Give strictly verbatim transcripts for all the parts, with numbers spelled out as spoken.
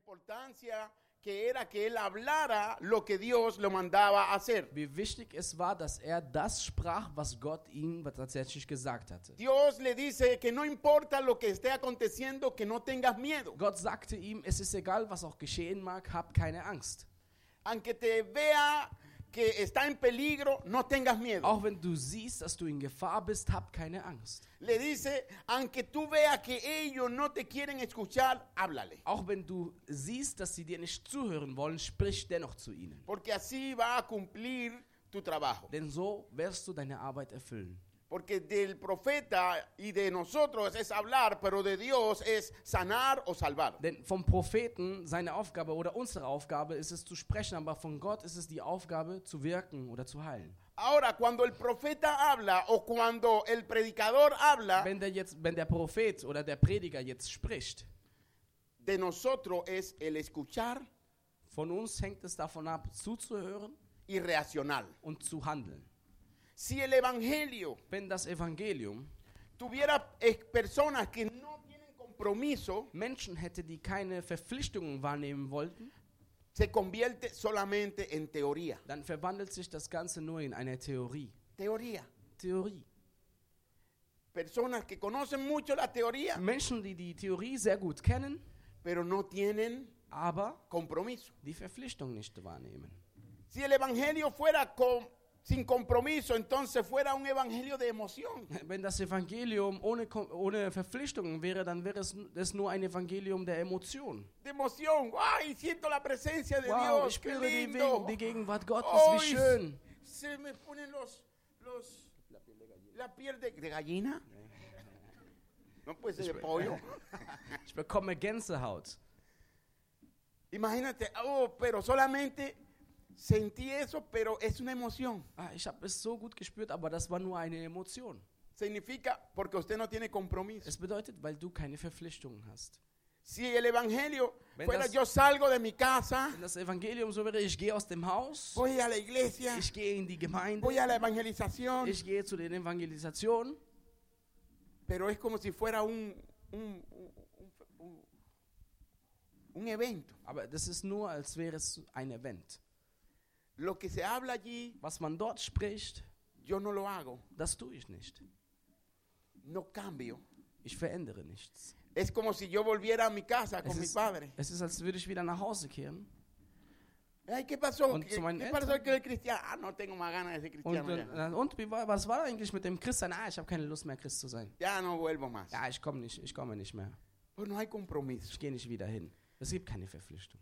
importancia que era que él hablara lo que Dios lo mandaba a hacer. Wie wichtig es war, dass er das sprach, was Gott ihm tatsächlich gesagt hatte. Dios le dice que no importa lo que esté aconteciendo, que no tengas miedo. Gott sagte ihm, es ist egal, was auch geschehen mag, hab keine Angst. Aunque te vea que está en peligro, no tengas miedo. Auch wenn du siehst, dass du in Gefahr bist, hab keine Angst. Le dice, aunque tú veas que ellos no te quieren escuchar, háblale. Auch wenn du siehst, dass sie dir nicht zuhören wollen, sprich dennoch zu ihnen. Porque así va a cumplir tu trabajo. Denn so wirst du deine Arbeit erfüllen. Porque del profeta y de nosotros es hablar, pero de Dios es sanar o salvar. Denn vom Propheten, seine Aufgabe oder unsere Aufgabe ist es zu sprechen, aber von Gott ist es die Aufgabe zu wirken oder zu heilen. Ahora, cuando el profeta habla o cuando el predicador habla, Wenn der, jetzt, wenn der Prophet oder der Prediger jetzt spricht, de nosotros es el escuchar von uns hängt es davon ab, zuzuhören y reaccionar. und zu handeln. Si el evangelio Wenn das Evangelium tuviera eh, personas que no tienen compromiso, Menschen hätte, die keine Verpflichtungen wahrnehmen wollten, se convierte solamente en teoría. dann verwandelt sich das Ganze nur in eine Theorie. Teoría. Theorie. Personas que conocen mucho la teoría, Menschen, die die Theorie sehr gut kennen, pero no tienen aber compromiso. die Verpflichtung nicht wahrnehmen. Si el evangelio fuera con, sin compromiso, entonces fuera un evangelio de emoción. Wenn das Evangelium ohne, Kom- ohne Verpflichtungen wäre, dann wäre es, es nur ein Evangelium der Emotion. De emoción. ¡Ay, siento la presencia de Wow, ich Dios! ¡Qué spüre die, lindo! Wegen- die Gegenwart Gottes, ¡Ay, wie schön. se me ponen los, los, la piel de, de gallina. No puede ser de pollo. Ich bekomme Gänsehaut. Imagínate, oh, pero solamente sentí eso, pero es una emoción. Ah, ich habe es so gut gespürt, aber das war nur eine Emotion. Significa porque usted no tiene compromiso. Es bedeutet, weil du keine Verpflichtungen hast. Si el evangelio Wenn fuera das- yo salgo de mi casa, Wenn das Evangelium so wäre, ich gehe aus dem Haus, voy a la iglesia, ich gehe in die Gemeinde, voy a la evangelización, ich gehe zu den Evangelisationen, pero es como si fuera un, un, un, un- un evento. aber das ist nur, als wäre es ein Event. Lo que se habla allí, Was man dort spricht, yo no lo hago, das tue ich nicht. no cambio. Ich verändere nichts. Es como si yo volviera a mi casa con Es mi ist, padre. es ist, als würde ich wieder nach Hause kehren. Ay, ¿qué pasó? Und ¿Qué, zu meinen qué Eltern. pasó que el cristiano? Ah, no tengo más ganas de ser Und, cristiano. ya. äh, und wie war, was war eigentlich mit dem Christsein? Ah, ich habe keine Lust mehr, Christ zu sein. Ya no vuelvo más. Ja, ich komme nicht, ich komme nicht mehr. Pues no hay compromiso. Ich gehe nicht wieder hin. Es gibt keine Verpflichtung.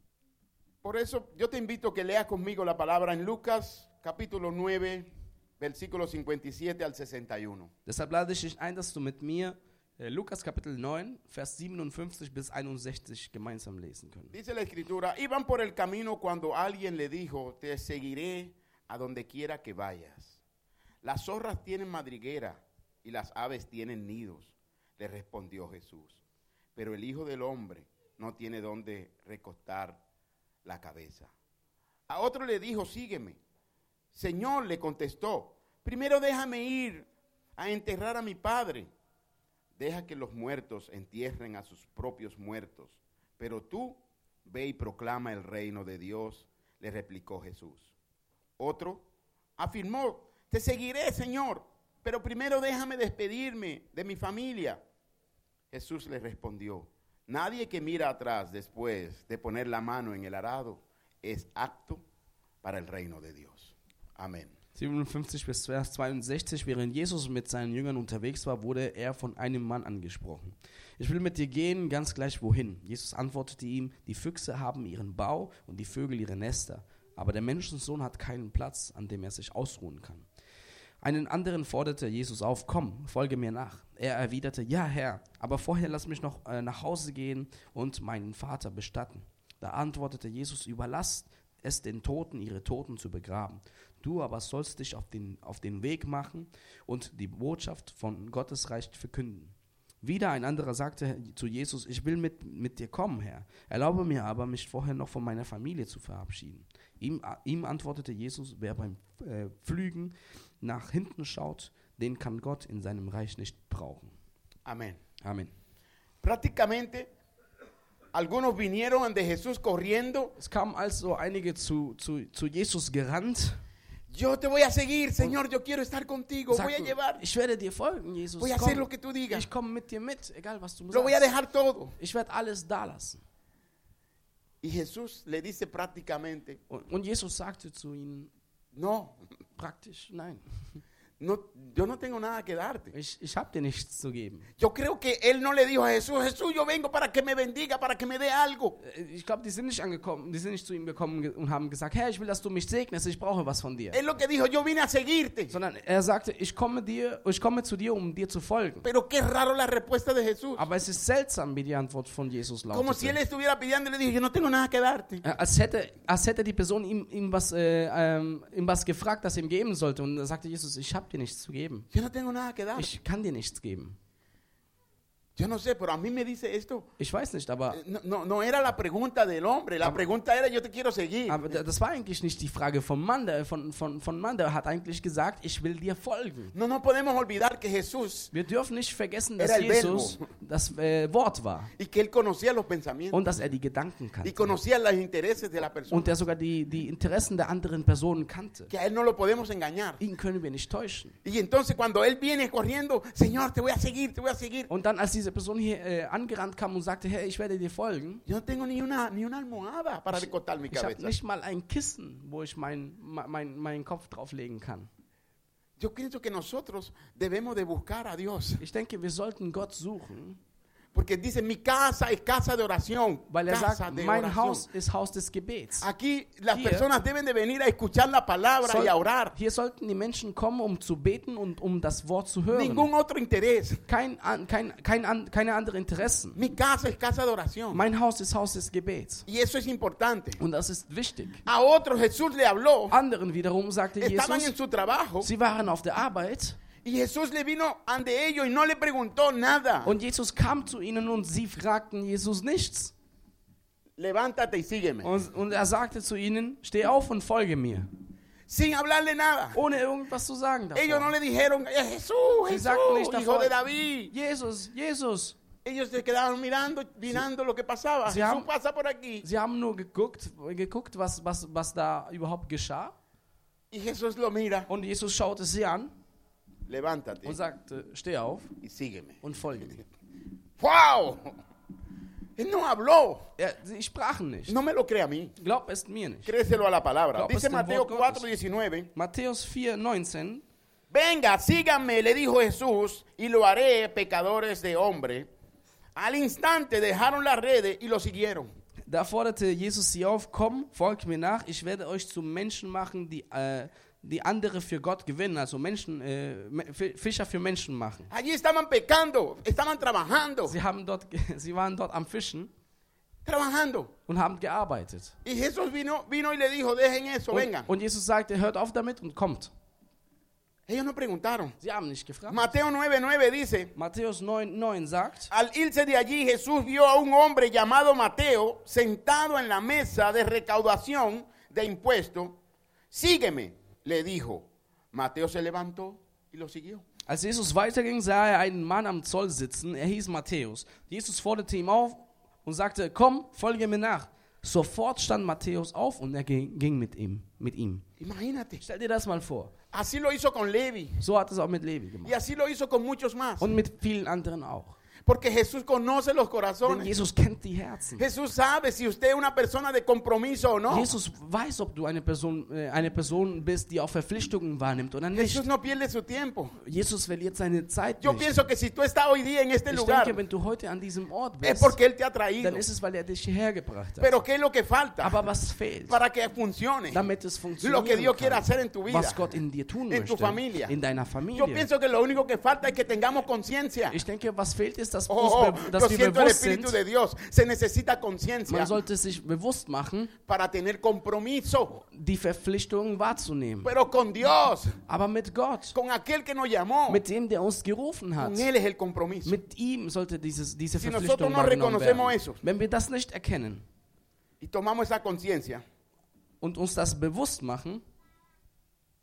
Por eso yo te invito a que leas conmigo la palabra en Lucas capítulo nueve, versículos cincuenta y siete al sesenta y uno. Deshalb lade ich dich ein, dass du mit mir äh, Lukas Kapitel neun, Vers siebenundfünfzig bis einundsechzig gemeinsam lesen können. Dice la escritura, iban por el camino cuando alguien le dijo, te seguiré a donde quiera que vayas. Las zorras tienen madriguera y las aves tienen nidos, le respondió Jesús. Pero el Hijo del Hombre no tiene dónde recostar la cabeza. A otro le dijo, sígueme. Señor, le contestó, primero déjame ir a enterrar a mi padre. Deja que los muertos entierren a sus propios muertos. Pero tú ve y proclama el reino de Dios, le replicó Jesús. Otro afirmó, te seguiré, Señor, pero primero déjame despedirme de mi familia. Jesús le respondió, nadie que mira atrás después de poner la mano en el arado es apto para el reino de Dios. Amén. siebenundfünfzig bis Vers zweiundsechzig, während Jesus mit seinen Jüngern unterwegs war, wurde er von einem Mann angesprochen. Ich will mit dir gehen, ganz gleich wohin. Jesus antwortete ihm, die Füchse haben ihren Bau und die Vögel ihre Nester, aber der Menschensohn hat keinen Platz, an dem er sich ausruhen kann. Einen anderen forderte Jesus auf, komm, folge mir nach. Er erwiderte, ja Herr, aber vorher lass mich noch äh, nach Hause gehen und meinen Vater bestatten. Da antwortete Jesus, überlass es den Toten, ihre Toten zu begraben. Du aber sollst dich auf den, auf den Weg machen und die Botschaft von Gottes Reich verkünden. Wieder ein anderer sagte zu Jesus, ich will mit, mit dir kommen, Herr. Erlaube mir aber, mich vorher noch von meiner Familie zu verabschieden. Ihm, ihm antwortete Jesus, wer beim äh, Pflügen nach hinten schaut, den kann Gott in seinem Reich nicht brauchen. Amén. Amen. Prácticamente Algunos vinieron de Jesús corriendo. Es kamen also einige zu, zu, zu Jesus gerannt. Yo te voy a seguir, Señor, yo quiero estar contigo. Voy a Sagten, llevar, ich werde dir folgen, Jesus. voy a hacer lo Komm, que tú digas. ich komme mit dir mit, egal was du mir Lo voy a sagst. dejar todo. Ich werde alles da lassen. Y Jesús le dice prácticamente, Und, und Jesus sagte zu ihnen no, praktisch, nein, no, yo no tengo nada que darte. ich, ich habe dir nichts zu geben. Yo creo que él no le dijo a Jesús, Jesús, yo vengo para que me bendiga, para que me dé algo. Äh, Ich glaube, die sind nicht angekommen, die sind nicht zu ihm gekommen ge- und haben gesagt, Herr, ich will, dass du mich segnest, ich brauche was von dir. Él lo que dijo, yo vine a seguirte. Sondern er sagte, ich komme dir, ich komme zu dir, um dir zu folgen. Pero qué raro la respuesta de Jesús. Aber es ist seltsam, wie die Antwort von Jesus Como si él lautete. estuviera pidiendo y le dijo, yo no tengo nada que darte. Äh, Als hätte, als hätte die Person ihm, ihm, was, äh, ähm, ihm was gefragt, das er ihm geben sollte. Und da sagte Jesus, ich habe dir nichts zu geben. Yo no tengo nada que darte. Ich kann dir nichts geben. Yo no sé, pero a mí me dice esto. Ich weiß nicht, aber, No, no, no era la pregunta del hombre, la pregunta era yo te quiero seguir. aber da- das war eigentlich nicht die Frage vom Mann. Der, von, von, von Mann, der hat eigentlich gesagt, ich will dir folgen. No nos podemos olvidar que Jesús Wir dürfen nicht vergessen, dass Era el Jesus Verbo. das äh, Wort war y que él conocía los pensamientos und dass er die Gedanken y kannte conocía los intereses de la persona. und der sogar die, die Interessen der anderen Personen kannte. Que a él no lo podemos engañar. Ihn können wir nicht täuschen. Y entonces cuando él viene corriendo, Señor, te voy a seguir, te voy a seguir. Und dann, als diese Person hier äh, angerannt kam und sagte, hey, ich werde dir folgen, Yo no tengo ni una, ni una almohada para recostar mi ich habe cabeza. nicht mal ein Kissen, wo ich meinen mein, mein Kopf drauflegen kann. Yo pienso que nosotros debemos de buscar a Dios. Ich denke, wir sollten Gott suchen, Porque dice, mi casa es casa de oración. weil er Casa sagt, de mein oración. Haus ist Haus des Gebets. Aquí las Hier- personas deben de venir a escuchar la palabra Soll, y a orar. hier sollten die Menschen kommen, um zu beten und um das Wort zu hören. Ningún otro interés. Kein, an- kein, kein, an- keine anderen Interessen. Mi casa es casa de oración. Mein Haus ist Haus des Gebets. Y eso es importante. Und das ist wichtig. A otros Jesús le habló. Anderen wiederum sagte Estaban en Jesus, su trabajo. sie waren auf der Arbeit Y Jesús le vino ante ellos y no le preguntó nada. und Jesus kam zu ihnen und sie fragten Jesus nichts. Levántate y sígueme. Und, und er sagte zu ihnen, steh auf und folge mir. Sin hablarle nada. Ohne irgendwas zu sagen Ellos no davor. le dijeron, "Eh, Jesús, Sie Jesús, sagten nicht hijo davor, de David. Jesus, Jesus. Ellos se quedaron mirando, mirando lo que pasaba. Sie Jesús haben- pasa por aquí. Sie haben nur geguckt, geguckt was, was, was da überhaupt geschah. Y Jesús lo mira. Und Jesus schaute sie an Levántate und sagte, steh auf y sígueme. und folge mir. ¡Wow! Él no habló. Er, sie sprachen nicht. No me lo cree a mí. Glaub es mir nicht. Créeselo a la palabra. Glaub es Dice dem Mateo Wort Gottes. cuatro diecinueve. Matthäus vier, neunzehn. Venga, síganme, le dijo Jesús, y lo haré pecadores de hombre. Al instante dejaron las redes y lo siguieron. Da forderte Jesus sie auf, komm, folgt mir nach, ich werde euch zu Menschen machen, die, äh, die andere für Gott gewinnen, also Menschen, äh, Me- Fi- Fischer für Menschen machen. Allí estaban pecando, estaban trabajando, Sie, haben dort, ge- sie waren dort am Fischen trabajando. und haben gearbeitet. Y Jesús vino, vino y le dijo, dejen eso, Und, vengan. und Jesus sagte, hört auf damit und kommt. Ellos no preguntaron. Sie haben nicht gefragt. Mateo nueve nueve dice, Matthäus neun, neun sagt, al irse de allí Jesús vio a un hombre llamado Mateo sentado en la mesa de recaudación de impuestos. Sígueme, le dijo. Mateo se levantó y lo siguió. als Jesus weiterging, sah er einen Mann am Zoll sitzen, er hieß Matthäus. Jesus forderte ihn auf und sagte, komm, folge mir nach. Sofort stand Matthäus auf und er ging, ging mit ihm, mit ihm. Imagínate. Stell dir das mal vor. Así lo hizo con Levi So hat es auch mit Levi y gemacht. así lo hizo con muchos más. Und mit vielen anderen auch. Porque Jesús conoce los Denn corazones. Jesus kennt die Herzen. Jesús sabe si usted es una persona de compromiso o no. Jesus weiß, ob du eine Person, äh, eine Person bist, die auch Verpflichtungen wahrnimmt oder nicht. Jesús no pierde su tiempo. Jesus verliert seine Zeit Yo nicht. pienso que si tú estás hoy día en este Ich lugar, denke, wenn du heute an diesem Ort es bist, porque Él te ha traído. dann ist es, weil er dich hierher gebracht hat. Pero ¿qué es lo que falta Aber was fehlt, para que funcione? damit es Lo que funktionieren Dios quiere kann, hacer en tu vida, was Gott in dir tun en tu möchte, familia. in deiner Yo Familie. pienso que lo único que falta es que tengamos conciencia. Ich denke, was fehlt ist, dass, Oh, uns oh, be- yo dass wir siento el bewusst Espíritu sind, de Dios. Se necesita conciencia man sollte sich bewusst machen, para tener compromiso. die Verpflichtungen wahrzunehmen. Pero con Dios, Aber mit Gott, con aquel que nos llamó, mit dem, der uns gerufen hat, con Él es el compromiso. mit ihm sollte dieses, diese Si Verpflichtung nosotros no wahrgenommen reconocemos werden. eso. Wenn wir das nicht erkennen Y tomamos esa conciencia. und uns das bewusst machen,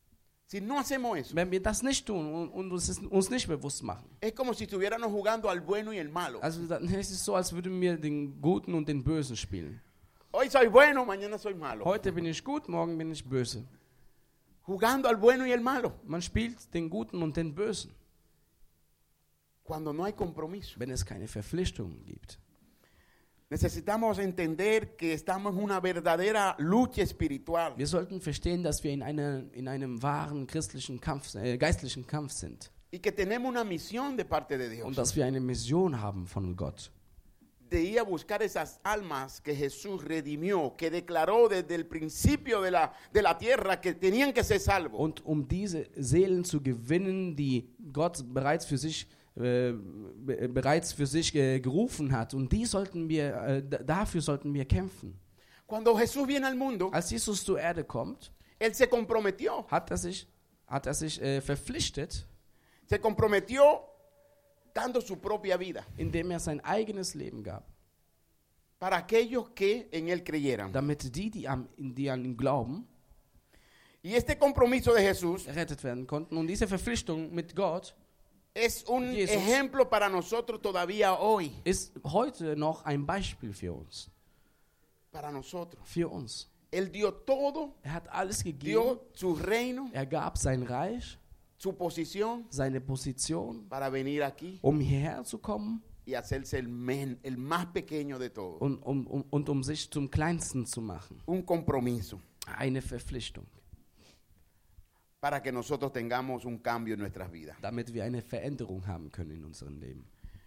Si no hacemos eso, Wenn wir das nicht tun und, und uns, es, uns nicht bewusst machen, es como si estuviéramos jugando al bueno y el malo. also dann ist es so, als würden wir den Guten und den Bösen spielen. Hoy soy bueno, mañana soy malo. Heute bin ich gut, morgen bin ich böse. Jugando al bueno y el malo. Man spielt den Guten und den Bösen, Cuando no hay compromiso. wenn es keine Verpflichtungen gibt. Necesitamos entender que estamos en una verdadera lucha espiritual. Wir sollten verstehen, dass wir in, einer, in einem wahren christlichen Kampf, äh, geistlichen Kampf sind Y que tenemos una misión de parte de Dios. und dass wir eine Mission haben von Gott. De ir a buscar esas almas que Jesús redimió, que declaró desde el principio de la, de la tierra que tenían que ser salvos. Und um diese Seelen zu gewinnen, die Gott bereits für sich äh, be- bereits für sich äh, gerufen hat, und die sollten wir äh, d- dafür sollten wir kämpfen. Cuando Jesús viene al mundo, Als Jesus zur Erde kommt, Él se comprometió. hat er sich hat er sich äh, verpflichtet, Se comprometió dando su propia vida indem er sein eigenes Leben gab, para aquellos que en Él creyeran. damit die, die an, die an ihn glauben, Y este compromiso de Jesús errettet werden konnten. Und diese Verpflichtung mit Gott es un Jesus. ejemplo para nosotros todavía hoy. ist heute noch ein Beispiel für uns. Para nosotros. Für uns. Él dio todo, Er hat alles gegeben. dio su reino, Er gab sein Reich, su posición seine Position, para venir aquí um hierher zu kommen y hacerse el, men, el más pequeño de todos. und um, um, und um sich zum Kleinsten zu machen. Un compromiso Eine Verpflichtung, para que nosotros tengamos un cambio en nuestras vidas. damit wir eine Veränderung haben können in unserem Leben.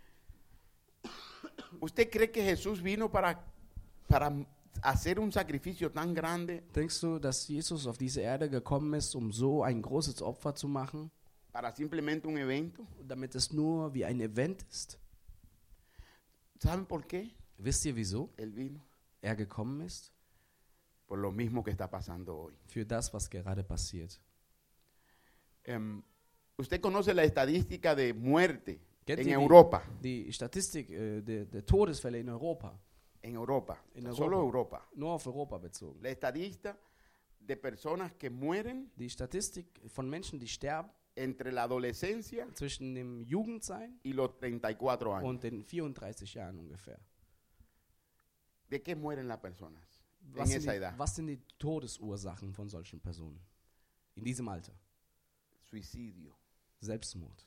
¿Usted cree que Jesús vino para, para hacer un sacrificio tan grande, Denkst du, dass Jesus auf diese Erde gekommen ist, um so ein großes Opfer zu machen, para simplemente un evento? damit es nur wie ein Event ist? ¿Saben por qué Wisst ihr, wieso Él vino? er gekommen ist? Por lo mismo que está pasando hoy. Für das, was gerade passiert. Um, usted conoce la estadística de muerte Kennt en ihr die- Europa. Die Statistik äh, der, der Todesfälle in Europa, En Europa, En solo Europa. Europa. nur auf Europa bezogen. La estadística de personas que mueren Die Statistik von Menschen, die sterben entre la adolescencia zwischen dem Jugendsein y los treinta y cuatro años. und den vierunddreißig Jahren ungefähr. ¿De qué mueren las personas Was en sind, esa die, edad? was sind die Todesursachen von solchen Personen? In diesem Alter. Suicidio, Selbstmord.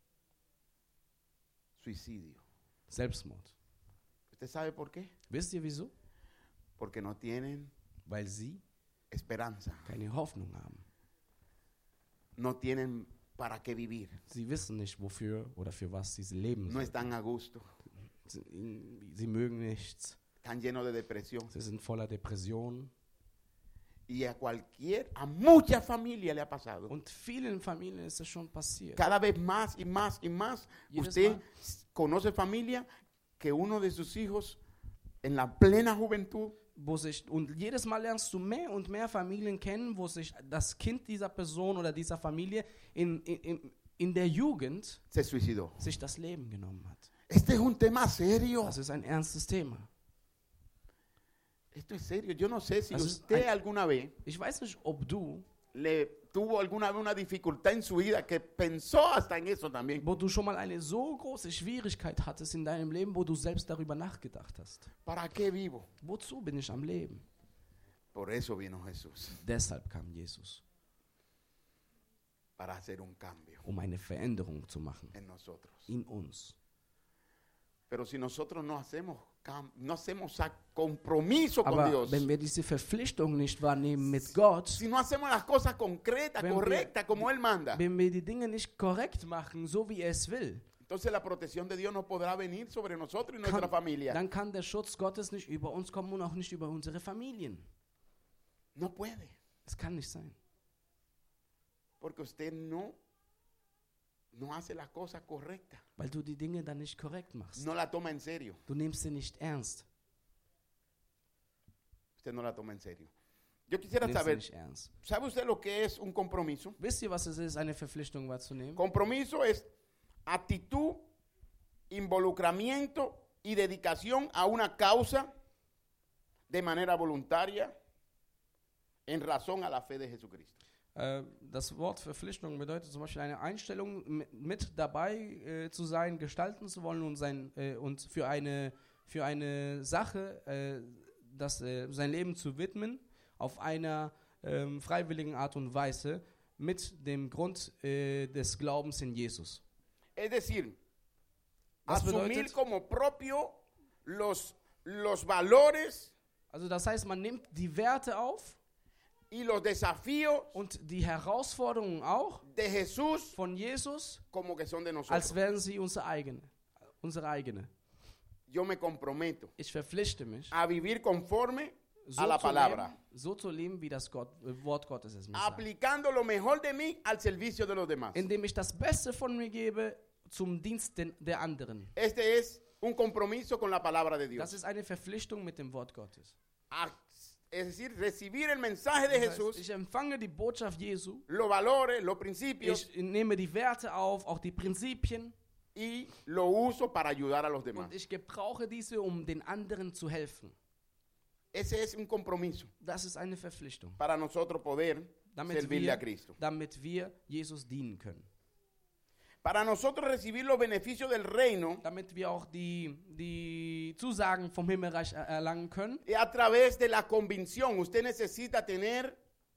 suicidio. Selbstmord. ¿Usted sabe por qué? Wisst ihr wieso? Porque no tienen Weil sie esperanza, keine Hoffnung haben. no tienen para qué vivir, Sie wissen nicht, wofür oder für was sie leben no sollen. están a gusto, Sie, sie mögen nichts. están llenos de depresión. Sie sind voller Depressionen. Y a cualquier, a muchas familias le ha pasado. Und vielen Familien ist es schon passiert. Cada vez más y más y más, Jedes usted Mal. conoce familia que uno de sus hijos en la plena juventud Wo sich, und jedes Mal lernst du mehr und mehr Familien kennen, wo sich das Kind dieser Person oder dieser Familie in, in, in, in der Jugend se suicidó. sich das Leben genommen hat. Este es un tema serio. Das ist ein ernstes Thema. Esto es serio. Yo no sé si Also es usted ein- alguna vez Ich weiß nicht, ob du, le tuvo alguna vez una dificultad en su vida que pensó hasta en eso también. wo du schon mal eine so große Schwierigkeit hattest in deinem Leben, wo du selbst darüber nachgedacht hast. ¿Para qué vivo? Wozu bin ich am Leben? Por eso vino Jesús, Deshalb kam Jesus, para hacer un cambio um eine Veränderung zu machen en nosotros. in uns. Pero si nosotros no hacemos cam- no hacemos a- compromiso con Aber Dios, wenn wir diese Verpflichtung nicht wahrnehmen mit Gott, si no hacemos las cosas concretas, Wenn wir- correctas, como Él manda, wenn wir die Dinge nicht korrekt machen, so wie er es will, entonces la protección de Dios no podrá venir sobre nosotros y nuestra kann, familia. dann kann der Schutz Gottes nicht über uns kommen und auch nicht über unsere Familien. No puede, Es kann nicht sein, porque usted no, no hace las cosas correctas, weil du die Dinge dann nicht korrekt machst. no la toma en serio. Du nimmst sie nicht ernst. Usted no la toma en serio. Yo Du quisiera nimmst sie saber, nicht ernst. ¿sabe usted lo que es un compromiso? Wisst ihr, was es ist, eine Verpflichtung wahrzunehmen? Compromiso es actitud, involucramiento y dedicación a una causa de manera voluntaria en razón a la fe de Jesucristo. Äh, das Wort Verpflichtung bedeutet zum Beispiel eine Einstellung, mi- mit dabei äh, zu sein, gestalten zu wollen und, sein, äh, und für, eine, für eine Sache äh, das, äh, sein Leben zu widmen, auf einer ähm, freiwilligen Art und Weise, mit dem Grund äh, des Glaubens in Jesus. Es decir, Das asumir bedeutet, como propio los, los valores also das heißt, man nimmt die Werte auf y los desafíos und die Herausforderungen auch de Jesús von Jesus, como que son de als nosotros. wären sie unsere eigene. Unsere eigene. Yo me comprometo Ich verpflichte mich, a vivir conforme so a la zu, palabra, leben, so zu leben, wie das Gott, äh, Wort Gottes es mir sagt. aplicando lo mejor de mí al servicio de los demás. Indem ich das Beste von mir gebe zum Dienst den, der anderen. Este es un compromiso con la palabra de Das Dios. ist eine Verpflichtung mit dem Wort Gottes. A- Es decir, recibir el mensaje de Das heißt, Jesús, ich empfange die Botschaft Jesu, los valores, los principios ich nehme die Werte auf, auch die Prinzipien, y lo uso para ayudar a los demás. und ich gebrauche diese, um den anderen zu helfen. Ese es un compromiso Das ist eine Verpflichtung, para nosotros poder damit servirle a wir, Cristo. damit wir Jesus dienen können. Para nosotros recibir los beneficios del reino Damit wir auch die, die Zusagen vom Himmelreich er- erlangen können. y a través de la convicción, usted necesita tener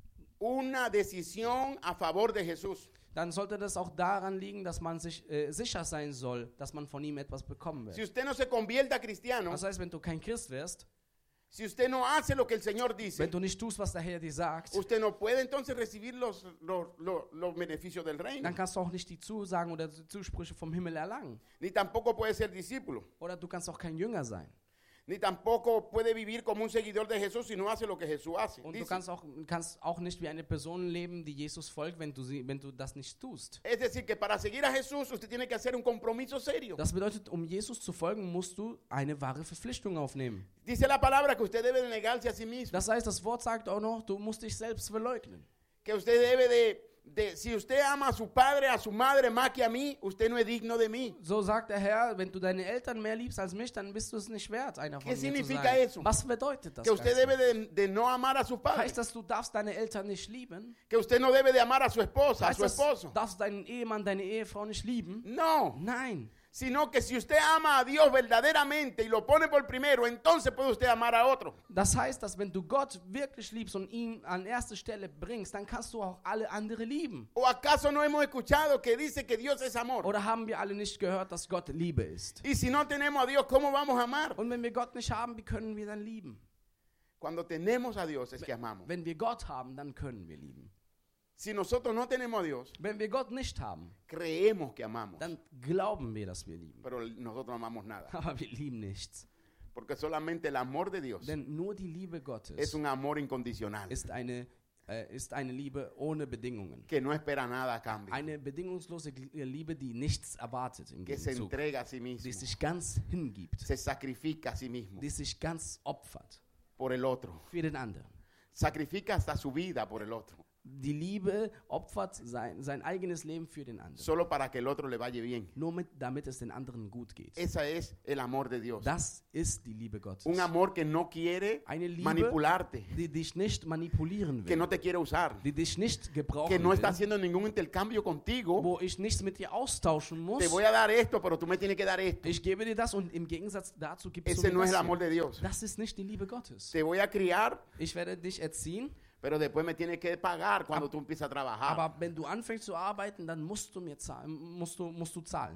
una decisión a favor de Jesús. Dann sollte das auch daran liegen, dass man sich äh, sicher sein soll, dass man von ihm etwas bekommen Si wird. usted no se convierte a cristiano, Das heißt, wenn du kein Christ wirst, si usted no hace lo que el Señor dice, wenn du nicht tust, was der Herr dir sagt, usted no puede entonces recibir los, los, los, los beneficios del reino, dann kannst du auch nicht die Zusagen oder die Zusprüche vom Himmel erlangen. ni tampoco puede ser discípulo, Oder du kannst auch kein Jünger sein. ni tampoco puede vivir como un seguidor de Jesús si no hace lo que Jesús hace. Und du dice. kannst auch, kannst auch nicht wie eine Person leben, die Jesus folgt, wenn du, sie, wenn du das nicht tust. Es decir, que para seguir a Jesús usted tiene que hacer un compromiso serio. Das bedeutet, um Jesus zu folgen, musst du eine wahre Verpflichtung aufnehmen. Dice la palabra que usted debe de negarse a sí mismo, Das heißt, das Wort sagt auch noch, du musst dich selbst verleugnen. que usted debe de, de, si usted ama a su padre, a su madre más que a mí, usted no es digno de mí. So sagt der Herr, wenn du deine Eltern mehr liebst als mich, dann bist du es nicht wert, einer von ¿Qué mir zu significa sein. eso? Was bedeutet das Que usted Ganze? debe de, de no amar a sus padres, Heißt das, du darfst deine Eltern nicht lieben? que usted no debe de amar a su esposa, a Heißt su das, esposo. du darfst deinen Ehemann, deine Ehefrau nicht lieben? No, Nein. sino que si usted ama a Dios verdaderamente y lo pone por primero, entonces puede usted amar a otro. Das heißt, dass wenn du Gott wirklich liebst und ihn an erste Stelle bringst, dann kannst du auch alle andere lieben. ¿O acaso no hemos escuchado que dice que Dios es amor? Oder haben wir alle nicht gehört, dass Gott Liebe ist? Y si no tenemos a Dios, ¿cómo vamos a amar? Und wenn wir Gott nicht haben, wie können wir dann lieben? Cuando tenemos a Dios es que amamos. Wenn wir Gott haben, dann können wir lieben. Si nosotros no tenemos a Dios, Wenn wir Gott nicht haben, creemos que amamos, dann glauben wir, dass wir lieben. pero nosotros no amamos nada. Aber wir lieben nichts. Porque solamente el amor de Dios Denn nur die Liebe es Gottes un amor incondicional, ist eine, äh, ist eine Liebe ohne Bedingungen. que no espera nada a cambio, Eine bedingungslose Gl- Liebe, die nichts erwartet im que se Gegenzug. entrega a sí Die mismo, sich ganz hingibt. se sacrifica a sí mismo Die sich ganz opfert por el otro, für den anderen. sacrifica hasta su vida por el otro, Die Liebe opfert sein, sein eigenes Leben für den anderen. solo para que el otro le vaya bien. Nur mit, damit es den anderen gut geht. Esa es el amor de Dios. Das ist die Liebe Gottes. Un amor que no quiere Eine Liebe, manipularte, die dich nicht manipulieren que will. no te quiere usar, Die dich nicht gebrauchen que no está will. haciendo ningún intercambio contigo. Wo ich nichts mit dir austauschen muss. Te voy a dar esto, pero tú me tienes que dar esto. Ich gebe dir das und im Gegensatz dazu gibst du Ese mir no es das el amor hier. de Dios. Das ist nicht die Liebe Gottes. Te voy a criar, Ich werde dich erziehen, pero después me tienes que pagar cuando tú empiezas a trabajar. aber wenn du anfängst zu arbeiten, dann musst du mir zahlen, musst du, musst du zahlen.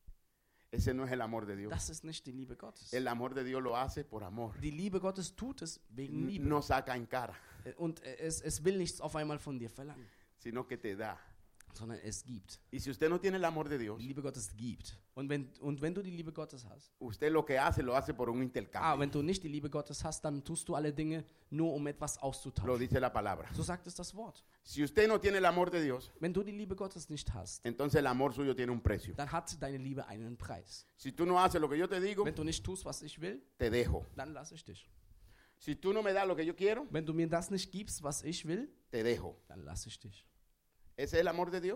Ese no es el amor de Dios. Das ist nicht die Liebe Gottes. El amor de Dios lo hace por amor. Die Liebe Gottes tut es wegen Liebe. No saca en cara, Und es, es will nichts auf einmal von dir verlangen, sino que te da. sondern es gibt. Y si usted no tiene el amor de Dios, Die Liebe Gottes gibt. Und wenn, und wenn du die Liebe Gottes hast, usted lo que hace lo hace por un ah, intercambio. wenn du nicht die Liebe Gottes hast, dann tust du alle Dinge nur, um etwas Lo auszutauschen. dice la palabra. So sagt es das Wort. Si usted no tiene el amor de Dios, Wenn du die Liebe Gottes nicht hast, entonces el amor suyo tiene un precio. dann hat deine Liebe einen Preis. Si tú no haces lo que yo te digo, Wenn du nicht tust, was ich will, te dejo. dann lasse ich dich. Si tú no me das lo que yo quiero, Wenn du mir das nicht gibst, was ich will, te dejo. dann lasse ich dich. Ese es el amor de Dios.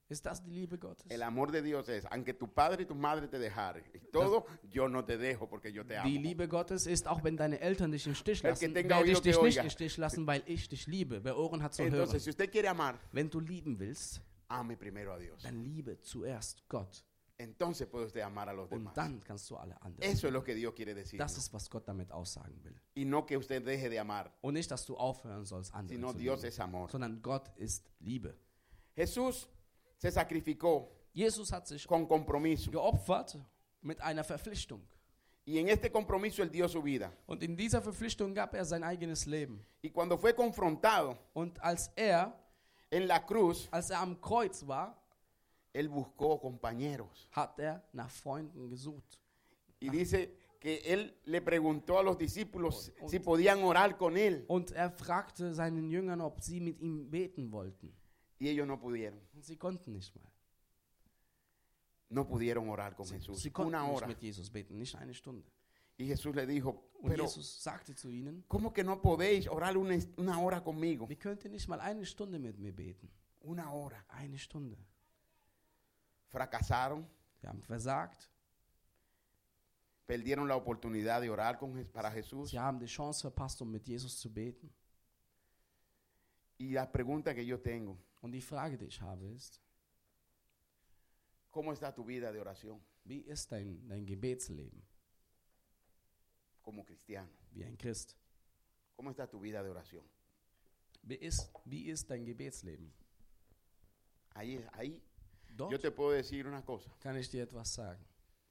Ist das die Liebe Gottes? El amor de Dios es, aunque tu padre y tu madre te dejaren, y todo, yo no te dejo porque yo te amo. Die Liebe Gottes ist, auch wenn deine Eltern dich im Stich El que lassen, tenga werde ich oído que dich nicht oiga. im Stich lassen, weil ich dich liebe. Wer Ohren hat zu hören. Entonces, si usted quiere amar, Wenn du lieben willst, ame primero a Dios. dann liebe zuerst Gott. Entonces puede usted amar a los Und demás. dann kannst du alle anderen. Eso es lo que Dios quiere decir. Das ist, was Gott damit aussagen will. Y no que usted deje de amar, Und nicht, dass du aufhören sollst, andere sino zu Dios lieben, es amor. sondern Gott ist Liebe. Jesús se sacrificó Jesus hat sich con compromiso. geopfert mit einer Verpflichtung. Y en este compromiso él dio su vida. Und in dieser Verpflichtung gab er sein eigenes Leben. Y cuando fue confrontado Und als er, en la cruz, als er am Kreuz war, él buscó compañeros. hat er nach Freunden gesucht. Y dice que él le preguntó a los discípulos Und- si podían orar con él. Und er fragte seinen Jüngern, ob sie mit ihm beten wollten. Y ellos no pudieron. Und sie konnten nicht mal. No pudieron orar con Sie, Jesús. sie konnten Una nicht hora. mit Jesus beten, nicht eine Stunde. Y Jesús le dijo, Und pero Jesus sagte zu ihnen, ¿cómo que no podéis orar una, una hora conmigo? wie könnt ihr nicht mal eine Stunde mit mir beten? Una hora. Eine Stunde. Fracasaron, Wir haben versagt. perdieron la oportunidad de orar con, Je- para Jesús. Sie haben die Chance verpasst, um mit Jesus zu beten. Y la pregunta que yo tengo, Und die Frage, die ich habe, ist, ¿cómo está tu vida de oración wie ist dein, dein Gebetsleben como cristiano? wie ein Christ? ¿Cómo está tu vida de oración? Wie ist, wie ist dein Gebetsleben? Ahí, ahí Dort yo te puedo decir una cosa. kann ich dir etwas sagen.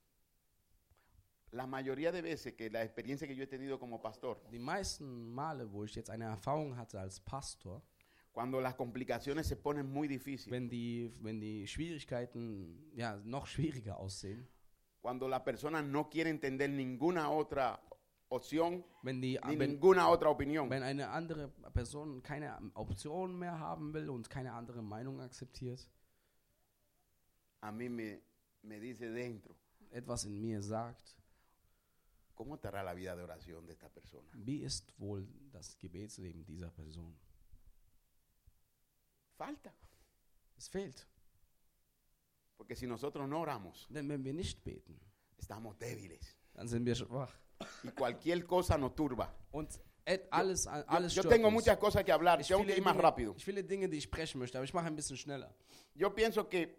La mayoría de veces que la experiencia que yo he tenido como pastor, Die meisten Male, wo ich jetzt eine Erfahrung hatte als Pastor, cuando las complicaciones se ponen muy difíciles, wenn die, wenn die Schwierigkeiten ja, noch schwieriger aussehen, cuando la persona no quiere entender ninguna otra opción wenn, die, ni wenn, ninguna otra opinión, wenn eine andere Person keine Option mehr haben will und keine andere Meinung akzeptiert, a mí me, me dice dentro, etwas in mir sagt, ¿cómo estará la vida de oración de esta persona? wie ist wohl das Gebetsleben dieser Person? Falta. Es fehlt. Porque si nosotros no oramos, Denn wenn wir nicht beten, estamos débiles. dann sind wir schwach. Y cualquier cosa nos turba. Und et, alles, Yo, alles yo stört tengo uns. muchas cosas que hablar, Ich tengo que viele, ir más Dinge, rápido. ich viele Dinge, die ich sprechen möchte, aber ich mache ein bisschen schneller. Yo pienso que,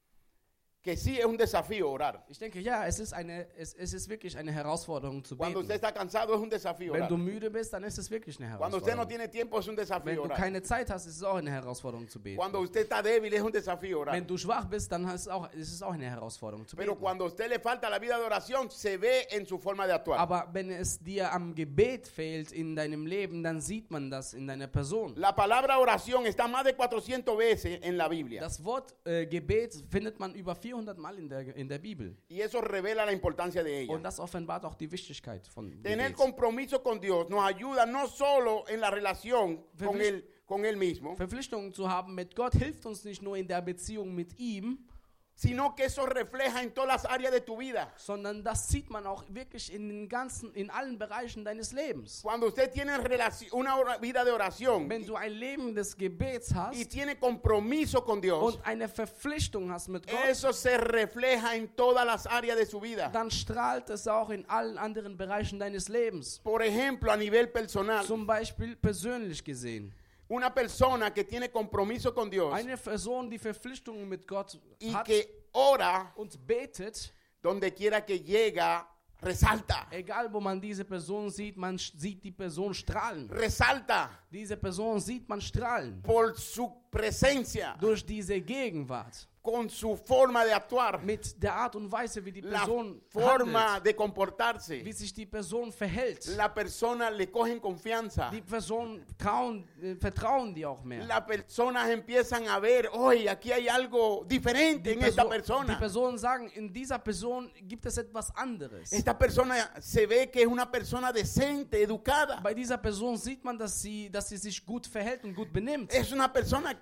que sí es un desafío orar. Ich denke, ja, es ist, eine, es, es ist wirklich eine Herausforderung zu Cuando usted beten. está cansado es un desafío Wenn orar. du müde bist, dann ist es wirklich eine Cuando usted no Herausforderung. tiene tiempo es un Wenn desafío du orar. keine Zeit hast, ist es auch eine Herausforderung zu beten. Cuando usted está débil es un desafío orar. Wenn du schwach bist, dann ist es auch, ist es auch eine Herausforderung zu Pero beten. cuando a usted le falta la vida de oración, se ve en su forma de actuar. Aber wenn es dir am Gebet fehlt in deinem Leben, dann sieht man das in deiner Person. La palabra oración está más de cuatrocientas veces en la Biblia. Das Wort äh, Gebet findet man über vierhundert Mal in der, in der Bibel. Y eso revela la importancia de ella. Und das offenbart auch die Wichtigkeit von Tener Gebet. compromiso con Dios nos ayuda no solo en la relación con Verpflicht- él, con él mismo, Verpflichtungen zu haben mit Gott hilft uns nicht nur in der Beziehung mit ihm, sino que eso refleja en todas las áreas de tu vida. sondern das sieht man auch wirklich in den ganzen, in allen Bereichen deines Lebens. Cuando usted tiene relaci- una ora- vida de oración Wenn du ein Leben des Gebets y hast tiene compromiso con Dios, und eine Verpflichtung hast mit Gott, eso se refleja en todas las áreas de su vida. dann strahlt es auch in allen anderen Bereichen deines Lebens. Por ejemplo, a nivel personal, Zum Beispiel persönlich gesehen. una persona que tiene compromiso con Dios Eine Person, die Verpflichtungen mit Gott y hat que ora und betet, donde quiera que llega, resalta, egal wo man diese Person sieht, man sch- sieht die Person strahlen. resalta Diese Person sieht man strahlen. por su presencia, Durch diese Gegenwart. con su forma de actuar, Mit der Art und Weise, wie die la Person forma handelt, de comportarse. wie sich die Person verhält. La persona le cogen confianza. Die Person trauen, äh, vertrauen die auch mehr. Las personas empiezan a ver, hoy aquí hay algo diferente en esta Person, die persona. Personen sagen, in dieser Person gibt es etwas anderes. Esta persona se ve que es una persona decente, educada. Bei dieser Person sieht man, dass sie, dass sie sich gut verhält und gut benimmt. Es una persona que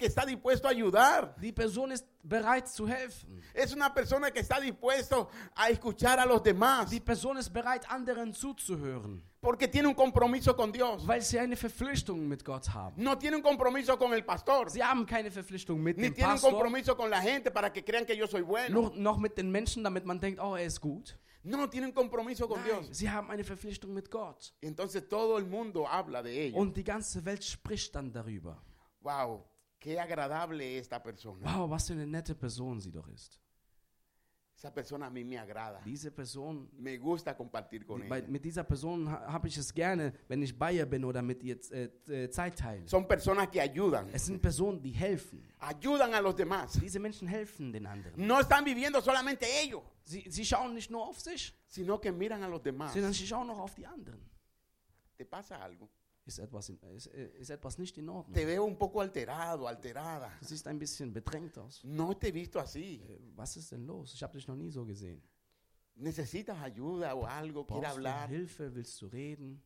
que está dispuesto a ayudar. Die Person ist bereit zu helfen. Es una persona que está dispuesto a escuchar a los demás. Die Person ist bereit, anderen zuzuhören, Porque tiene un compromiso con Dios. weil sie eine Verpflichtung mit Gott haben. No tiene un compromiso con el pastor. Sie haben keine Verpflichtung mit Ni dem tiene un Pastor, compromiso con la gente para que crean que yo soy bueno. noch, noch mit den Menschen, damit man denkt, oh, er ist gut. No, tiene un compromiso con Nein, Dios. sie haben eine Verpflichtung mit Gott. Y entonces todo el mundo habla de ellos. Und die ganze Welt spricht dann darüber. Wow, qué agradable esta persona. Wow, was für eine nette Person sie doch ist. Esa persona a mí me agrada. Diese Person, Me gusta compartir con bei, ella. mit dieser Person ha, habe ich es gerne, wenn ich bei ihr bin oder mit ihr äh, äh, Zeit teile. Son personas que ayudan. Es sind Personen, die helfen. Ayudan a los demás. Diese Menschen helfen den anderen. No están viviendo solamente ellos, Sie, sie schauen nicht nur auf sich, sino que miran a los demás. sondern sie schauen auch auf die anderen. ¿Te pasa algo? Ist etwas, in, ist, ist etwas nicht in Ordnung? Te veo un poco alterado, alterada. Du siehst ein bisschen bedrängt aus. No te he visto así. Äh, Was ist denn los? Ich habe dich noch nie so gesehen. ¿Necesitas ayuda o algo? ¿Quieres Brauchst du hablar? Hilfe? Willst du reden?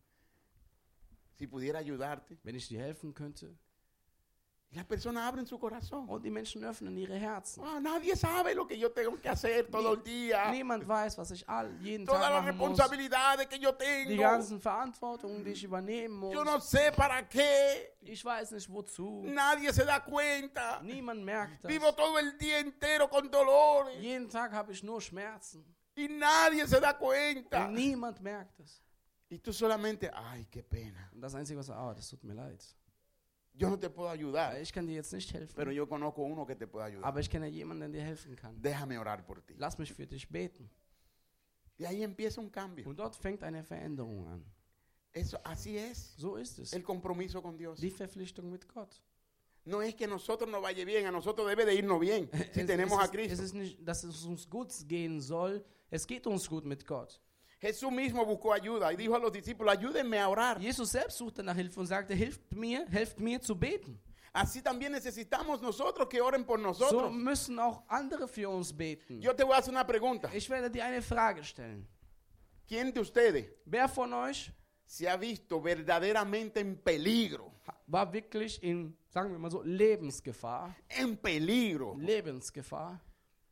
Si pudiera ayudarte. Wenn ich dir helfen könnte? Y las personas abren su corazón. Und die Menschen öffnen ihre Herzen. Ah, nadie sabe lo que yo tengo que hacer todo el día. Niemand weiß, was ich all, jeden Todas Tag las machen muss. responsabilidades que yo Die tengo. ganzen Verantwortungen, die ich übernehmen Yo muss. no sé para qué. Ich weiß nicht wozu. Nadie se da cuenta. Niemand merkt das. Vivo todo el día entero con dolores. Jeden Tag habe ich nur Schmerzen. Y nadie se da cuenta. Und niemand merkt es. Y tú solamente, ay, qué pena. Und das Einzige, was ah, das tut mir leid. Yo no te puedo ayudar. Ich kann dir jetzt nicht helfen. Pero yo conozco uno que te puede ayudar. Aber ich kenne jemanden, der dir helfen kann. Déjame orar por ti. Lass mich für dich beten. Y ahí empieza un cambio. Und dort fängt eine Veränderung an. Eso, así es. So ist es. El compromiso con Dios. Die Verpflichtung mit Gott. No es que a nosotros nos vaya bien, a nosotros debe de irnos bien si Es, tenemos es, a ist, es Cristo. ist nicht, dass es uns gut gehen soll. Es geht uns gut mit Gott. Jesús mismo buscó ayuda y dijo a los discípulos, ayúdenme a orar. Jesus selbst suchte nach Hilfe und sagte, hilft mir, helft mir zu beten. Así también necesitamos nosotros que oren por So nosotros. müssen auch andere für uns beten. Yo te voy a hacer una pregunta. Ich werde dir eine Frage stellen. ¿Quién de ustedes Wer von euch se ha visto verdaderamente en peligro? war wirklich in, sagen wir mal so, Lebensgefahr? En peligro. Lebensgefahr.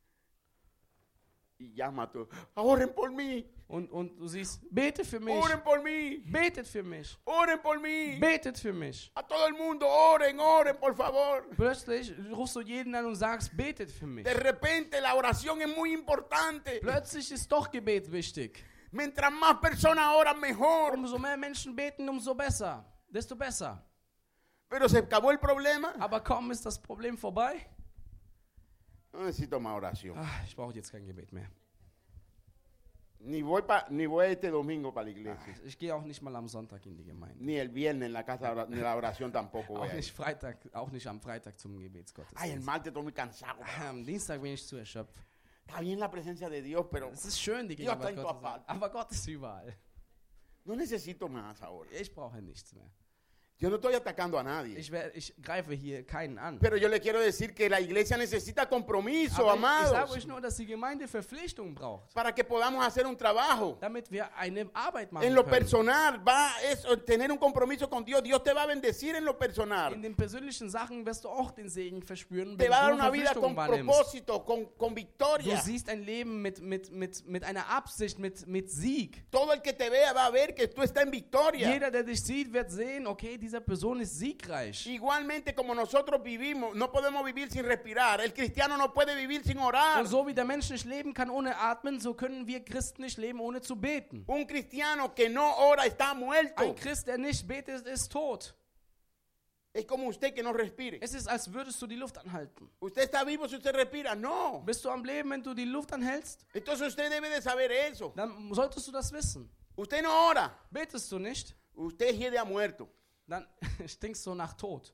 Y llama a todos, oren por mí, Und, und du siehst, bete für mich. oren por mí, Betet für mich. oren por mí. Betet für mich. A todo el mundo, oren, oren, por favor. Plötzlich rufst du jeden an und sagst, betet für mich. De repente la oración es muy importante. Plötzlich ist doch Gebet wichtig. Mientras más personas oran, mejor. Umso mehr Menschen beten, umso besser. Desto besser. Pero se acabó el problema. Aber kaum ist das Problem vorbei. No necesito más oración. Ah, ich brauche jetzt kein Gebet mehr. Ni voy, pa, ni voy este domingo para la Ah, iglesia. ich gehe auch nicht mal am Sonntag in die Gemeinde. Ni el viernes en la casa de la oración tampoco voy Auch a ir. nicht Freitag, auch nicht am Freitag zum Ay, el Gebetsgottesdienst. martes estoy muy cansado. Am Dienstag bin ich zu erschöpft. Está bien la presencia de Dios, pero Es ist schön, die Dios está Gegenwart en Gottes. todas partes. Aber Gott ist überall. No necesito más ahora. Ich brauche nichts mehr. Yo no estoy atacando a nadie. Ich, wer- ich greife hier keinen an. Pero yo le quiero decir que la iglesia necesita compromiso, Aber ich, ich sage amados, euch nur, dass die Gemeinde Verpflichtung braucht, para que podamos hacer un trabajo. damit wir eine Arbeit machen En lo können. personal, va a tener un compromiso con Dios. Dios te va a bendecir en lo In personal. den persönlichen Sachen wirst du auch den Segen verspüren, Te wenn va a dar du una vida con Verpflichtungen wahrnimmst. propósito, con, con Du victoria. siehst ein Leben mit, mit, mit, mit einer Absicht, mit, mit Sieg. Todo el que te vea va a ver que tú estás en victoria. Jeder, der dich sieht, wird sehen, okay, diese Person ist siegreich. Igualmente como nosotros vivimos, no podemos vivir sin respirar. El cristiano no puede vivir sin orar. Und so wie der Mensch nicht leben kann ohne atmen, so können wir Christen nicht leben ohne zu beten. Un cristiano que no ora está muerto. Ein Christ, der nicht betet, ist tot. Es como usted que no respire. Es ist, als würdest du die Luft anhalten. ¿Usted está vivo si usted respira? No. Bist du am Leben, wenn du die Luft anhältst? Entonces usted debe de saber eso. Dann solltest du das wissen. Usted no ora. Betest du nicht, Usted hiede a muerto. dann stinkst du nach Tod.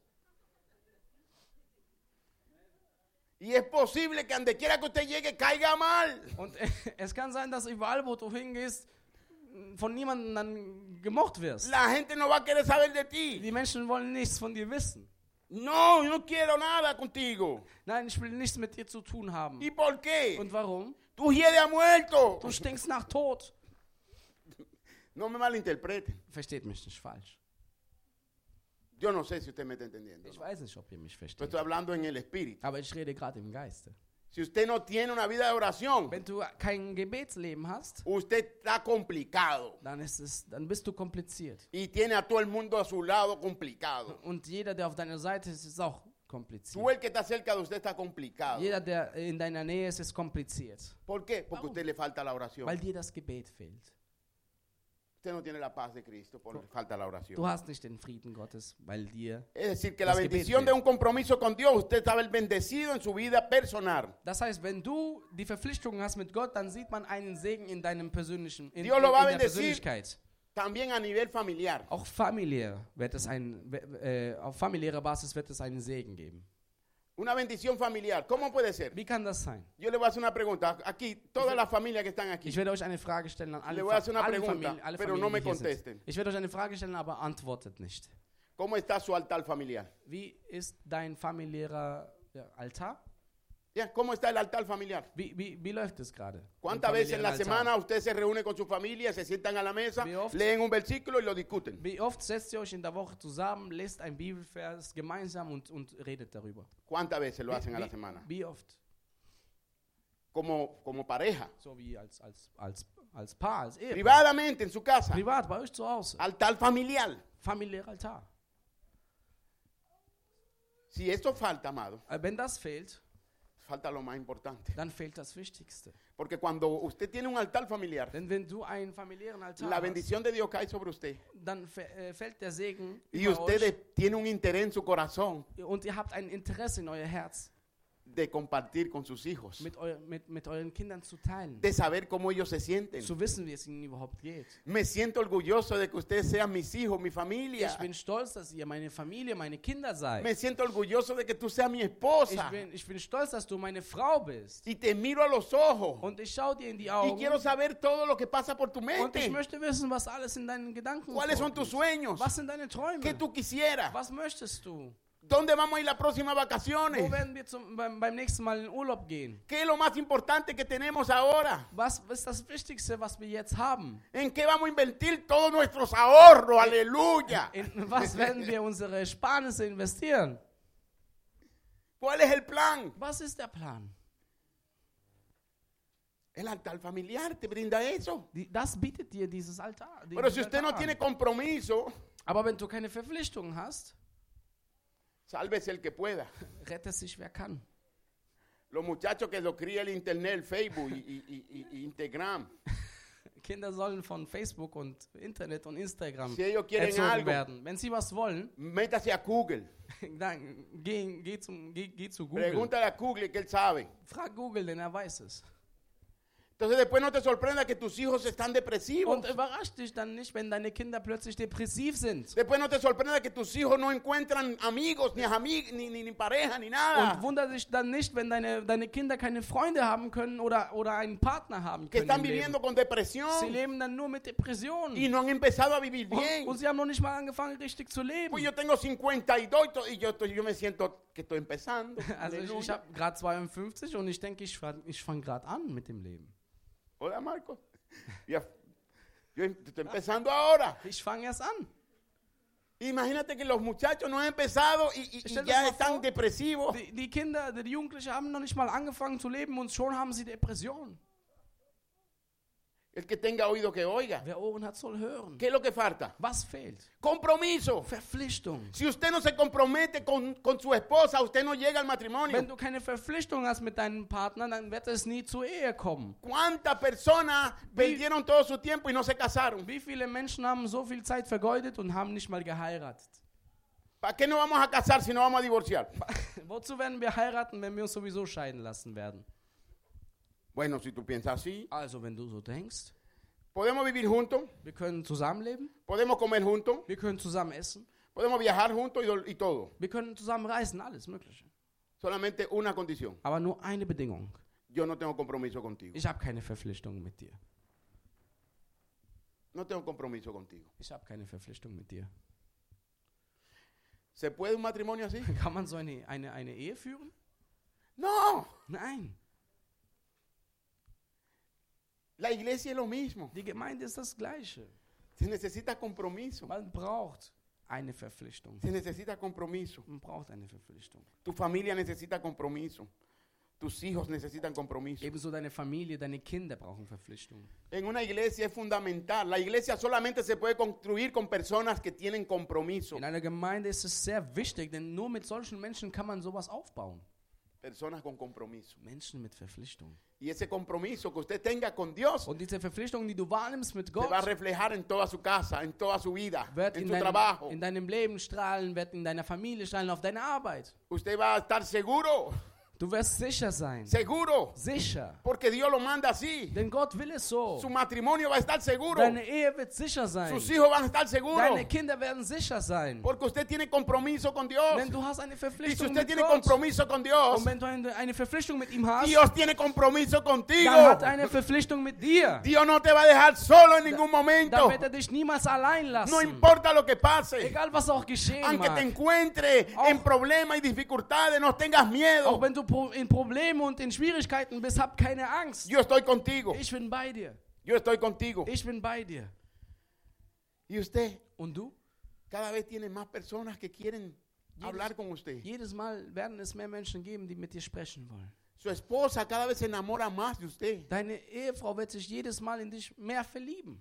Y es posible que donde quiera que usted llegue caiga mal. Und es kann sein, dass überall, wo du hingehst, von niemandem dann gemocht wirst. La gente no va a querer saber de ti. Die Menschen wollen nichts von dir wissen. No, yo no quiero nada contigo. Nein, ich will nichts mit dir zu tun haben. ¿Y por qué? Und warum? Tú hiede a muerto. Du stinkst nach Tod. No me malinterpreten. Versteht mich nicht falsch. Yo no sé si usted me está entendiendo. Ich ¿no? weiß nicht, ob ihr mich Pero versteht. estoy hablando en el espíritu. Aber ich rede gerade im Geiste. Si usted no tiene una vida de oración, Wenn du kein Gebetsleben hast, usted está complicado. dann, ist es, dann bist du kompliziert. Y tiene a todo el mundo a su lado complicado. Und jeder, der auf deiner Seite ist, ist auch Tú kompliziert. el que está cerca de usted está complicado. Jeder, der in deiner Nähe ist, ist kompliziert. ¿Por qué? Porque a Warum? usted le falta la oración. Weil dir das Gebet fehlt. Usted no tiene la paz de Cristo porque le falta la oración. Du hast nicht den Frieden Gottes, weil dir... Es decir, que la Das Gebet bendición fehlt. de un compromiso con Dios, usted está bendecido en su vida personal. Das heißt, wenn du die Verpflichtung hast mit Gott, dann sieht man einen Segen in deinem persönlichen, in, in, Dios lo va a in der bendecir. Persönlichkeit. También a nivel familiar. Auch familiär wird es ein, äh, auf familiärer Basis wird es einen Segen geben. Una bendición familiar. ¿Cómo puede ser? Wie kann das sein? Yo le voy a hacer una pregunta. Aquí, todas las familias que están aquí. Ich werde euch eine Frage stellen an alle, Le voy a hacer una alle pregunta, Familien, alle pero Familien, no me die hier sind. contesten. Ich werde euch eine Frage stellen, aber antwortet nicht. ¿Cómo está su altar familiar? Wie ist dein familiärer ja, Altar? Ya, ¿cómo está el altar familiar? Wie, wie, wie läuft es gerade? ¿Cuántas Im veces en la familiären Altar? semana usted se reúne con su familia, se sientan a la mesa, Wie oft? leen un versículo y lo discuten? Wie oft setzt ihr euch in der Woche zusammen, lest ein Bibelvers gemeinsam und, und redet darüber? ¿Cuántas veces lo Wie, hacen a la wie, semana? wie oft? Como, como pareja, So wie als, als, als, als Paar, als Ehepaar. privadamente en su casa. Privat, bei euch zu Hause. Altar familiar. Familiärer Altar. Si esto falta, amado, Äh, Wenn das fehlt, falta lo más importante. dann fehlt das Wichtigste. Porque cuando usted tiene un altar familiar, Denn wenn du einen familiären Altar la hast, bendición de Dios cae sobre usted. dann fe- äh, fällt der Segen Y über usted euch de- tiene un interés en su corazón und ihr habt ein Interesse in euer Herz, de compartir con sus hijos, mit, eu mit, mit euren Kindern zu teilen, de saber cómo ellos se sienten. zu wissen, wie es ihnen überhaupt geht. Me siento orgulloso de que ustedes sean mis hijos, mi Ich familia. bin stolz, dass ihr meine Familie, meine Kinder seid. Me siento orgulloso de que tú seas mi Ich esposa. bin, ich bin stolz, dass du meine Frau bist. Y te miro a los ojos. Und ich schaue dir in die Y Augen quiero saber todo lo que pasa por tu und ich mente. möchte wissen, was alles in deinen Gedanken ¿Cuáles son tus vorgeht. sueños? Was sind deine Träume? ¿Qué tú quisieras? Was möchtest du? ¿Dónde vamos a ir las próximas Wo vacaciones? werden wir zum, beim, beim nächsten Mal in Urlaub gehen? ¿Qué es lo más importante que tenemos ahora? Was ist das Wichtigste, was wir jetzt haben? ¿En qué vamos a invertir todos nuestros ahorros? Aleluya. In was werden wir unsere Ersparnisse investieren? ¿Cuál es el plan? Was ist der Plan? El altar familiar te brinda eso. Die, das bietet dir dieses Altar. Pero dieses si usted no Altar tiene an. compromiso, Aber wenn du keine Verpflichtungen hast, sálvese el que pueda. rette sich wer kann. Los muchachos que lo cría el internet, el Facebook y, y, y, y Instagram. Kinder sollen von Facebook und Internet und Instagram Si ellos quieren erzogen algo, werden. Wenn sie was wollen, métase a Google. dann geh, geh, zum, geh, geh zu Google. Pregúntale a Google que él sabe. Frag Google, denn er weiß es. Entonces después no te sorprenda que tus hijos están depresivos. Und überrascht dich dann nicht, wenn deine Kinder plötzlich depressiv sind. Después no te sorprenda que tus hijos no encuentran amigos, ni, amig ni, ni, ni pareja, ni nada. Und wundere dich dann nicht, wenn deine, deine Kinder keine Freunde haben können oder, oder einen Partner haben Que können. están Im Leben. viviendo con depresión Sie leben dann nur mit Depressionen. y no han empezado a vivir Und, bien. und sie haben noch nicht mal angefangen, richtig zu leben. Pues yo tengo cincuenta y dos y to- y yo, estoy- yo me siento que estoy empezando. Also ich, ich Aleluya. habe gerade zweiundfünfzig und ich denke, ich, fang- ich fange gerade an mit dem Leben. Hola, Marcos. Ya- Yo em- estoy empezando ahora. Ich fange erst an. Imagínate que los muchachos no han empezado y, y- y Stell dir ya das mal están vor. depresivos. Die, die Kinder, die Jugendlichen haben noch nicht mal angefangen zu leben und schon haben sie Depressionen. El que tenga oído que oiga. Wer Ohren hat, soll hören. ¿Qué es lo que falta? Was fehlt? Compromiso. Verpflichtung. Si usted no se compromete con, con su esposa, usted no llega al matrimonio. Wenn du keine Verpflichtung hast mit deinem Partner, dann wird es nie zur Ehe kommen. ¿Cuántas personas perdieron todo su tiempo y no se casaron? Wie viele Menschen haben so viel Zeit vergeudet und haben nicht mal geheiratet? ¿Para qué no vamos a casar si no vamos a divorciar? Wozu werden wir heiraten, wenn wir uns sowieso scheiden lassen werden? Bueno, si tú piensas así, Also, wenn du so denkst, podemos vivir juntos, wir können zusammenleben, podemos comer juntos, wir können zusammen essen, podemos viajar juntos y, do- y todo. wir können zusammen reisen, alles Mögliche. Solamente una condición. Aber nur eine Bedingung. Yo no tengo compromiso contigo. Ich habe keine Verpflichtung mit dir. No tengo compromiso contigo. Ich habe keine Verpflichtung mit dir. ¿Se puede un matrimonio así? Kann man so eine, eine, eine Ehe führen? No. Nein. La iglesia es lo mismo. Die Gemeinde ist das Gleiche. Se necesita compromiso. Man braucht eine Verpflichtung. Se necesita compromiso. Man braucht eine Verpflichtung. Tu familia necesita compromiso. Tus hijos necesitan compromiso. Ebenso deine Familie, deine Kinder brauchen Verpflichtung. En una iglesia es fundamental. La iglesia solamente se puede construir con personas que tienen compromiso. In einer Gemeinde ist es sehr wichtig, denn nur mit solchen Menschen kann man sowas aufbauen. Personas con compromiso. Menschen mit Verpflichtung. Y ese compromiso que usted tenga con Dios Und diese Verpflichtung, die du wahrnimmst mit se va a Gott, reflejar en toda su casa, en toda su vida, wird en in su deinem, trabajo. in deinem Leben strahlen, wird in deiner Familie strahlen, auf deiner Arbeit. Usted va a estar seguro, Du wirst sicher sein. seguro, Sicher. porque Dios lo manda así. Denn Gott will es so. Su matrimonio va a estar seguro. Deine Ehe wird sicher sein. Sus hijos van a estar seguros. Deine Kinder werden sicher sein. Porque usted tiene compromiso con Dios. Denn du hast eine Y si Verpflichtung usted mit tiene Gott. compromiso con Dios, Und wenn du eine, eine Verpflichtung mit ihm hast, Dios tiene compromiso contigo. dann hat er eine Verpflichtung mit dir. Dios no te va a dejar solo en ningún Dann momento. wird er dich niemals allein No lassen. importa lo que pase. Egal was auch geschehen Aunque te mag. encuentres Auch- en problemas y dificultades, no tengas miedo. Auch wenn du pro- in Problemen und in Schwierigkeiten bist, hab keine Angst. Yo estoy contigo. Ich bin bei dir. Yo estoy contigo. Ich bin bei dir. Y usted Und du? cada vez tiene más personas que quieren Jedes- hablar con usted. Jedes Mal werden es mehr Menschen geben, die mit dir sprechen wollen. Su esposa cada vez se enamora más de usted. Deine Ehefrau wird sich jedes Mal in dich mehr verlieben.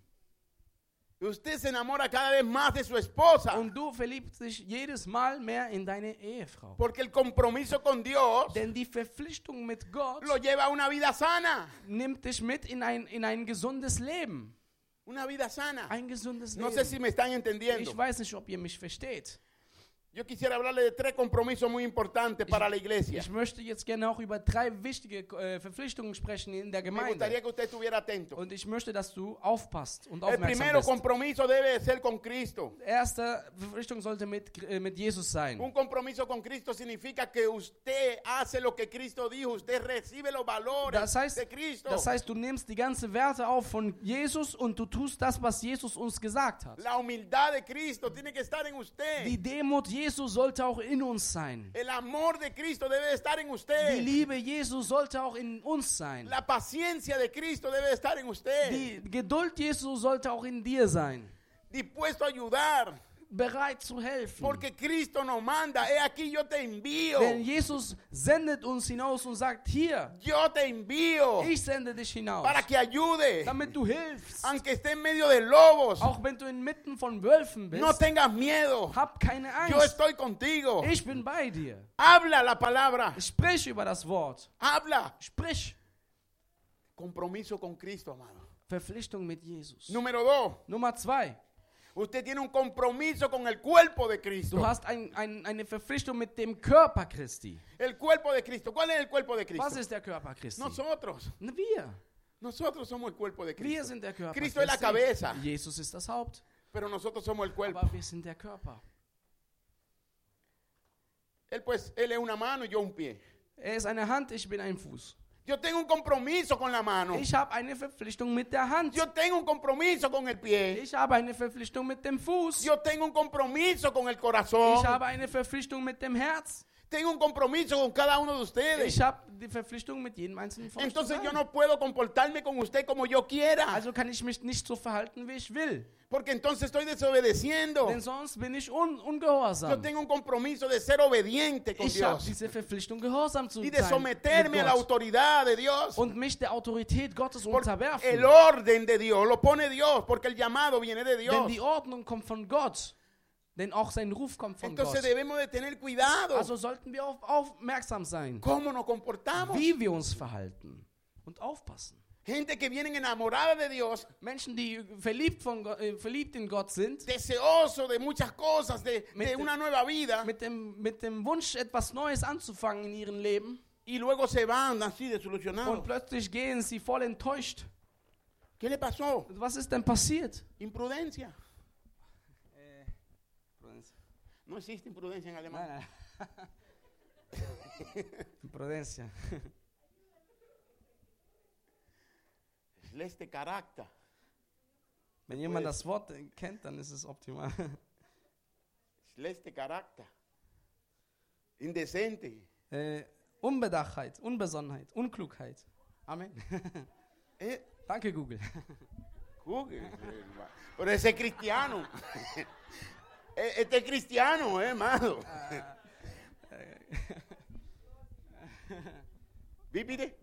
Usted se enamora cada vez más de su esposa. Und du verliebst dich jedes Mal mehr in deine Ehefrau. Porque el compromiso con Dios Denn die Verpflichtung mit Gott lo lleva a una vida sana. nimmt dich mit in ein, in ein gesundes Leben. Una vida sana. Ein gesundes No sé Leben. si me están entendiendo. Ich weiß nicht, ob ihr mich versteht. Yo quisiera hablarle de tres compromisos muy importantes para la iglesia. Ich möchte jetzt gerne auch über drei wichtige äh, Verpflichtungen sprechen in der Me gustaría Gemeinde. que usted estuviera atento. Und ich möchte, dass du aufpasst und El aufmerksam primero bist. compromiso debe ser con Cristo. Erste Verpflichtung sollte mit, äh, mit Jesus sein. Un compromiso con Cristo significa que usted hace lo que Cristo dijo, usted recibe los valores Das heißt, de Cristo. das heißt, du nimmst die ganze Werte auf von Jesus und du tust das, was Jesus uns gesagt hat. La humildad de Cristo tiene que estar en usted. Die Demut Jesu sollte auch in uns sein. El amor de Cristo debe de estar en Die usted. Liebe Jesu sollte auch in uns sein. La paciencia de Cristo debe de estar en usted. Die Geduld Jesu sollte auch in dir sein. Dispuesto a ayudar. Bereit zu helfen. Porque Cristo nos manda. He aquí yo te envío. Denn Jesus sendet uns hinaus und sagt, hier, Yo te envío. ich sende dich hinaus, Para que ayude. damit du hilfst. Aunque esté en medio de lobos. Auch wenn du inmitten von Wölfen No bist, tengas miedo. hab keine Yo Angst. estoy contigo. Ich bin bei dir. Habla la palabra. Sprich über das Wort. Habla. Sprich. Compromiso con Cristo, amado. Verpflichtung mit Jesus. Número dos. Nummer zwei. Usted tiene un compromiso con el cuerpo de Cristo. Du hast ein, ein, eine Verpflichtung mit dem Körper Christi. El cuerpo de Cristo. ¿Cuál es el cuerpo de Cristo? Was ist der Körper Christi? Nosotros. Wir. Nosotros somos el cuerpo de Wir Cristo. sind der Körper Cristo es la Christi. cabeza, Jesus ist das Haupt. pero nosotros somos el cuerpo. Aber wir sind der Körper. Él pues, él es una mano y yo un pie. Er ist eine Hand, ich bin ein Fuß. Yo tengo un compromiso con la mano. Ich habe eine Verpflichtung mit der Hand. Yo tengo un compromiso con el pie. Ich habe eine Verpflichtung mit dem Fuß. Yo tengo un compromiso con el corazón. Ich habe eine Verpflichtung mit dem Herz. Tengo un compromiso con cada uno de ustedes. Ich habe die Verpflichtung mit jedem einzelnen von euch Entonces yo zusammen. no puedo comportarme con usted como yo quiera. Also kann ich mich nicht so verhalten, wie ich will. Porque entonces estoy desobedeciendo. Denn sonst bin ich un Yo ungehorsam. tengo un compromiso de ser obediente con Ich habe Dios. diese Verpflichtung, gehorsam zu Y de sein someterme mit a la Gott. autoridad de Dios. Und mich der Autorität Gottes Porque el unterwerfen. orden de Dios lo pone Dios, porque el llamado viene de Denn Dios. die Ordnung kommt von Gott. Denn auch sein Ruf kommt von Entonces Gott. debemos de tener cuidado. Also sollten wir auf, aufmerksam sein, ¿Cómo nos comportamos? wie wir uns verhalten. Und aufpassen. Gente que vienen enamorada de Dios, Menschen, die verliebt, von Gott, äh, verliebt in Gott sind, deseoso de muchas cosas, de, Mit de dem- una nueva vida, mit dem, mit dem Wunsch, etwas Neues anzufangen in ihrem Leben. y luego se van así Und desilusionados. plötzlich gehen sie voll enttäuscht. ¿Qué le pasó? Was ist denn passiert? Imprudencia. No existe imprudencia en alemán. Prudencia. Schlechte Charakter. Wenn jemand das Wort kennt, dann ist es optimal. Schlechte Charakter. Indecente. Äh, Unbedachtheit, Unbesonnenheit, Unklugheit. Amen. Eh, Danke, Google. Google. Pero ese es cristiano. Eh, Este es cristiano, eh, hermano. ¿Viste?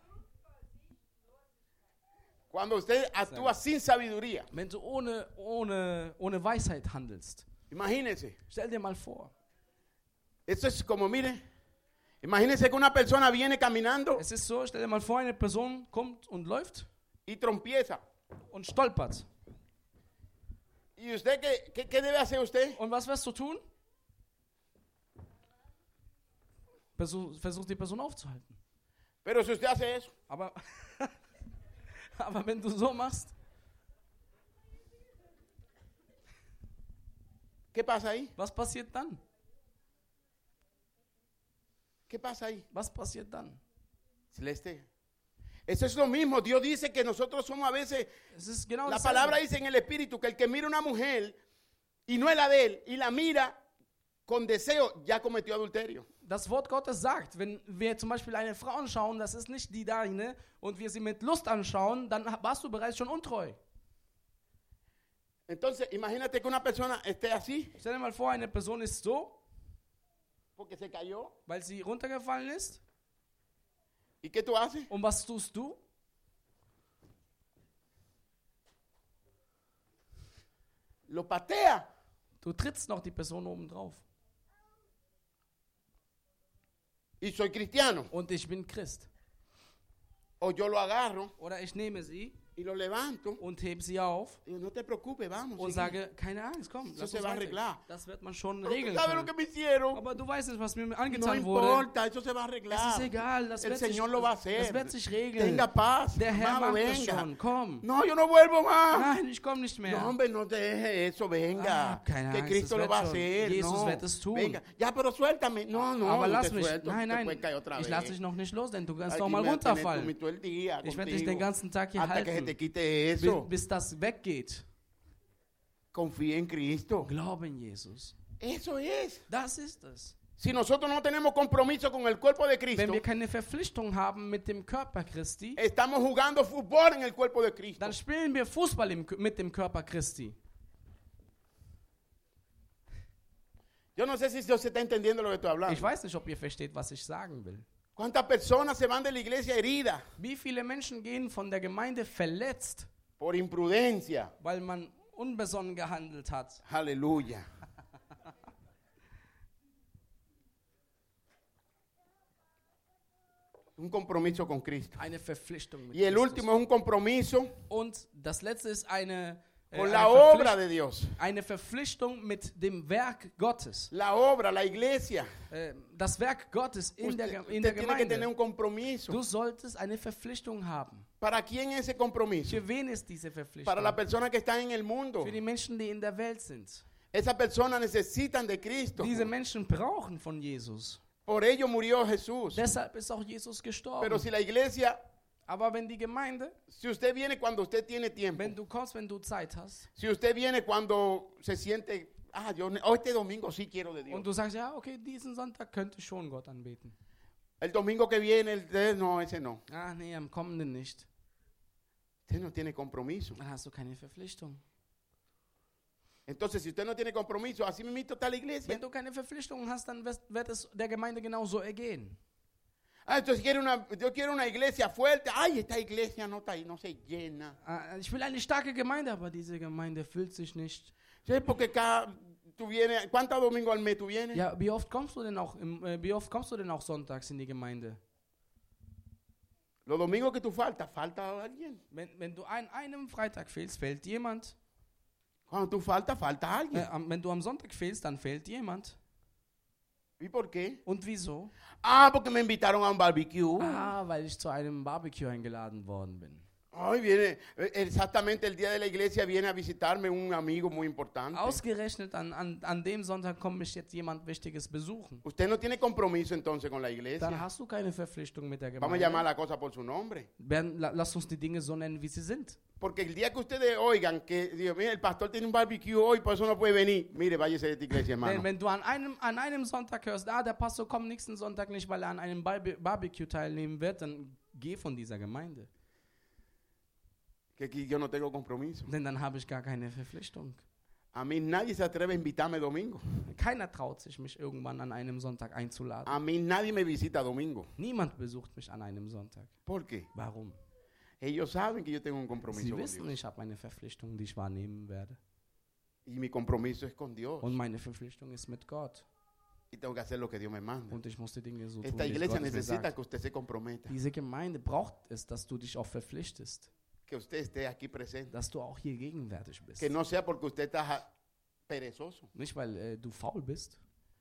Cuando usted actúa sin sabiduría, Wenn du ohne, ohne, ohne Weisheit handelst, imagínese. stell dir mal vor, Esto es como, mire, imagínese que una persona viene caminando es ist so, stell dir mal vor, eine Person kommt und läuft y trompieza. und stolpert. ¿Y usted qué, qué, qué debe hacer usted? Und was wirst du tun? Versuch, versuch die Person aufzuhalten. Pero si usted hace eso, Aber, aber wenn du so machst, ¿qué pasa ahí? was passiert dann? ¿Qué pasa ahí? Was passiert dann? Celeste. Eso es lo mismo. Dios dice que nosotros somos a veces, Es ist genau la dasselbe. palabra dice en el Espíritu que el que mira una mujer y no es la de él y la mira con deseo, ya cometió adulterio. Das Wort Gottes sagt, wenn wir zum Beispiel eine Frau anschauen, das ist nicht die deine, und wir sie mit Lust anschauen, dann warst du bereits schon untreu. Entonces, imagínate que una persona esté así Stell dir mal vor, eine Person ist so, porque se cayó. weil sie runtergefallen ist. ¿Y qué tú haces? Und was tust du? Lo patea. Du trittst noch die Person oben drauf. Y soy cristiano. Und ich bin Christ. O yo lo agarro Oder ich nehme sie y lo levanto. und hebe sie auf Y digo, no te preocupes, vamos. und sigue. sage, keine Angst, komm, Eso lass se uns va a weitergehen. arreglar. Das wird man schon Pero tú regeln sabes lo que können. me hicieron. Aber du weißt nicht, was mir No angetan wurde. importa, eso se va a Es arreglar. ist egal, das El wird, sich, Señor lo va a hacer. das wird sich regeln. Tenga paz. Der Herr Amado, macht das venga. schon. Komm. No, yo no vuelvo más. Nein, ich komme nicht No, mehr. hombre, no deje eso, venga. Ah, keine que Angst, Cristo das lo va a wird schon. hacer. Jesus no. wird es tun. Venga, ya, pero suéltame. No, no, Aber yo lass te mich. suelto, Nein, te nein, puedes caer otra ich vez. lasse dich noch nicht los, denn du kannst Aquí doch mal me vas a tener runterfallen. conmigo todo el día, Ich werde dich contigo, den ganzen Tag hier hasta que se te halten, quite bis, eso. bis das weggeht. Confía en Cristo. Glaube in Jesus. Eso es. Das ist es. Si nosotros no tenemos compromiso con el cuerpo de Cristo, Wenn wir keine Verpflichtung haben mit dem Körper Christi, estamos jugando fútbol en el cuerpo de Cristo. dann spielen wir Fußball im, mit dem Körper Christi. Yo no sé si Dios se está entendiendo lo que estoy hablando. Ich weiß nicht, ob ihr versteht, was ich sagen will. ¿Cuántas personas se van de la iglesia heridas Wie viele Menschen gehen von der Gemeinde verletzt, por imprudencia? weil man unbesonnen gehandelt hat? Aleluya. Un compromiso con Cristo. Eine Verpflichtung mit Y el Christus. último es un compromiso Und das letzte ist eine, äh, con eine, la obra Verpflicht- de Dios. eine Verpflichtung mit dem Werk Gottes. La obra, la iglesia. Äh, das Werk Gottes in der, Usted, Ge- in usted der tiene que tener un Gemeinde. compromiso. Du solltest eine Verpflichtung haben. ¿Para quién es ese compromiso? Für wen ist diese Para Verpflichtung? las personas que están en el mundo. Für die Menschen, die in der Welt sind. Esas personas necesitan de Cristo. Diese Menschen brauchen von Jesus. Por ello murió Jesús. Deshalb ist auch Jesus gestorben. Pero si la iglesia, Aber wenn die Gemeinde, si usted viene cuando usted tiene tiempo, wenn du kommst, wenn du Zeit hast, si usted viene cuando se siente, ah, yo ne- oh, este domingo sí quiero de Dios. und du sagst, ja, okay, diesen Sonntag könnte ich schon Gott anbeten. El domingo que viene, el de- no, ese no. Ah, nee, am kommenden nicht. Usted no tiene compromiso. Dann hast du keine Verpflichtung. Entonces, si usted no tiene compromiso, así mismo está la iglesia. Wenn du keine Verpflichtung hast, dann wirst- wird es der Gemeinde genauso ergehen. Ah, entonces quiero una, yo quiero una iglesia fuerte. Ay, esta iglesia no está ahí, no se llena. Ah, ich will eine starke Gemeinde, aber diese Gemeinde füllt sich nicht. Sí, porque cada, tú vienes, ¿cuántos domingos al mes tú vienes? Ja, wie oft kommst du denn auch, im, äh, wie oft kommst du denn auch sonntags in die Gemeinde? Los domingos que tú faltas, falta alguien. Wenn, wenn du an einem Freitag fehlst, fehlt jemand. Cuando tú faltas, falta Äh, alguien. am- wenn du am Sonntag fehlst, dann fehlt jemand. ¿Y por qué? Und wieso? Ah, porque me invitaron a un barbecue. Ah, weil ich zu einem Barbecue eingeladen worden bin. Ay, viene, eh, exactamente el día de la iglesia viene a visitarme un amigo muy importante. Ausgerechnet an, an, an dem Sonntag kommt mich jetzt jemand Wichtiges besuchen. Usted no tiene compromiso entonces con la Dann iglesia. hast du keine Verpflichtung mit der Vamos a Gemeinde. llamar la cosa por su nombre. Werden, la, lass uns die Dinge so nennen, wie sie sind. Porque el día que ustedes oigan que, Dios mío, el pastor tiene un barbecue hoy, por eso no puede venir. Mire, váyase de esta iglesia, Denn hermano. wenn du an einem, an einem Sonntag hörst, ah, der Pastor kommt nächsten Sonntag nicht, weil er an einem Barbe Barbecue teilnehmen wird, dann geh von dieser Gemeinde. Que aquí yo no tengo compromiso. Denn dann habe ich gar keine Verpflichtung. A mí nadie se atreve a invitarme domingo. Keiner traut sich, mich irgendwann an einem Sonntag einzuladen. A mí nadie me visita domingo. Niemand besucht mich an einem Sonntag. ¿Por qué? Warum? Ellos saben que yo tengo un compromiso Sie con wissen, Dios. ich habe eine Verpflichtung, die ich wahrnehmen werde. Y mi compromiso es con Dios. Und meine Verpflichtung ist mit Gott. Y tengo que hacer lo que Dios me manda. Und ich muss die Dinge so tun, Esta wie es iglesia Gott es mir necesita sagt. que usted se comprometa. Diese Gemeinde braucht es, dass du dich auch verpflichtest. Que usted esté aquí presente. Dass du auch hier gegenwärtig bist. Que no sea porque usted está ja- perezoso, Nicht, weil äh, du faul bist,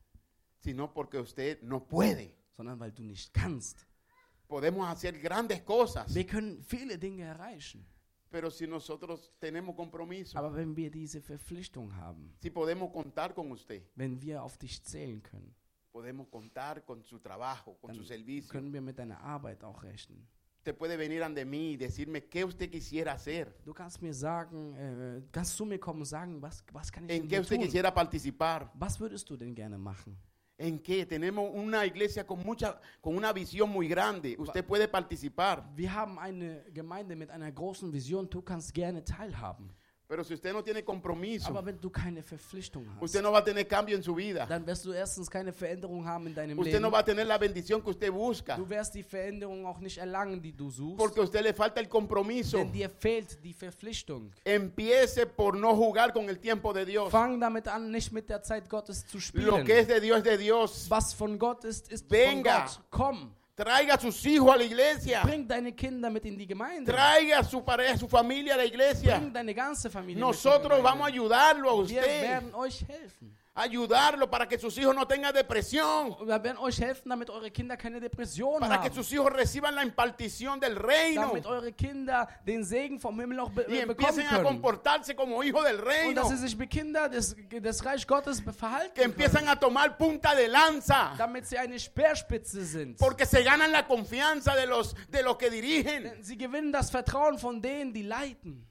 sino porque usted no puede. sondern weil du nicht kannst. Podemos hacer grandes cosas, Wir können viele Dinge erreichen. pero si nosotros tenemos compromiso, Aber wenn wir diese Verpflichtung haben, si podemos contar con usted, wenn wir auf dich zählen können, podemos contar con su trabajo, con dann su servicio. können wir mit deiner Arbeit auch rechnen. Usted puede venir ante mí y decirme qué usted quisiera hacer, Du kannst mir sagen, äh, kannst zu mir kommen und sagen, was, was kann ich en denn qué hier usted tun? quisiera participar, Was würdest du denn gerne machen? en qué tenemos una iglesia con mucha, con una visión muy grande. Usted puede participar, Wir haben eine Gemeinde mit einer großen Vision, du kannst gerne teilhaben. pero si usted no tiene compromiso, Aber wenn du keine Verpflichtung hast, usted no va a tener cambio en su vida. dann wirst du erstens keine Veränderung haben in deinem Usted Leben. no va a tener la bendición que usted busca, Du wirst die Veränderung auch nicht erlangen, die du suchst. porque a usted le falta el compromiso. Denn dir fehlt die Verpflichtung. Empiece por no jugar con el tiempo de Dios. Fang damit an, nicht mit der Zeit Gottes zu Lo spielen. que es de Dios es de Dios. Was von Gott ist, ist Venga. von Gott. Komm, Traiga a sus hijos a la iglesia. bring deine Kinder mit in die Gemeinde. Traiga a su pareja, a su familia a la iglesia. Bring deine ganze Familie Nosotros mit vamos a in die ayudarlo a Gemeinde. Wir usted. werden euch helfen. Ayudarlo para que sus hijos no tengan depresión. Wir werden euch helfen, damit eure Kinder keine Depression Para que haben. sus hijos reciban la impartición del reino. Damit eure Kinder den Segen vom Himmel auch be Y äh, bekommen empiecen a können. comportarse como hijos del Und reino. dass sie sich wie Kinder des, des Reich Gottes Que verhalten empiezan können. a tomar punta de lanza. Damit sie eine Speerspitze sind. Porque se ganan la confianza de los, de los que dirigen. Denn sie gewinnen das Vertrauen von denen, die leiten.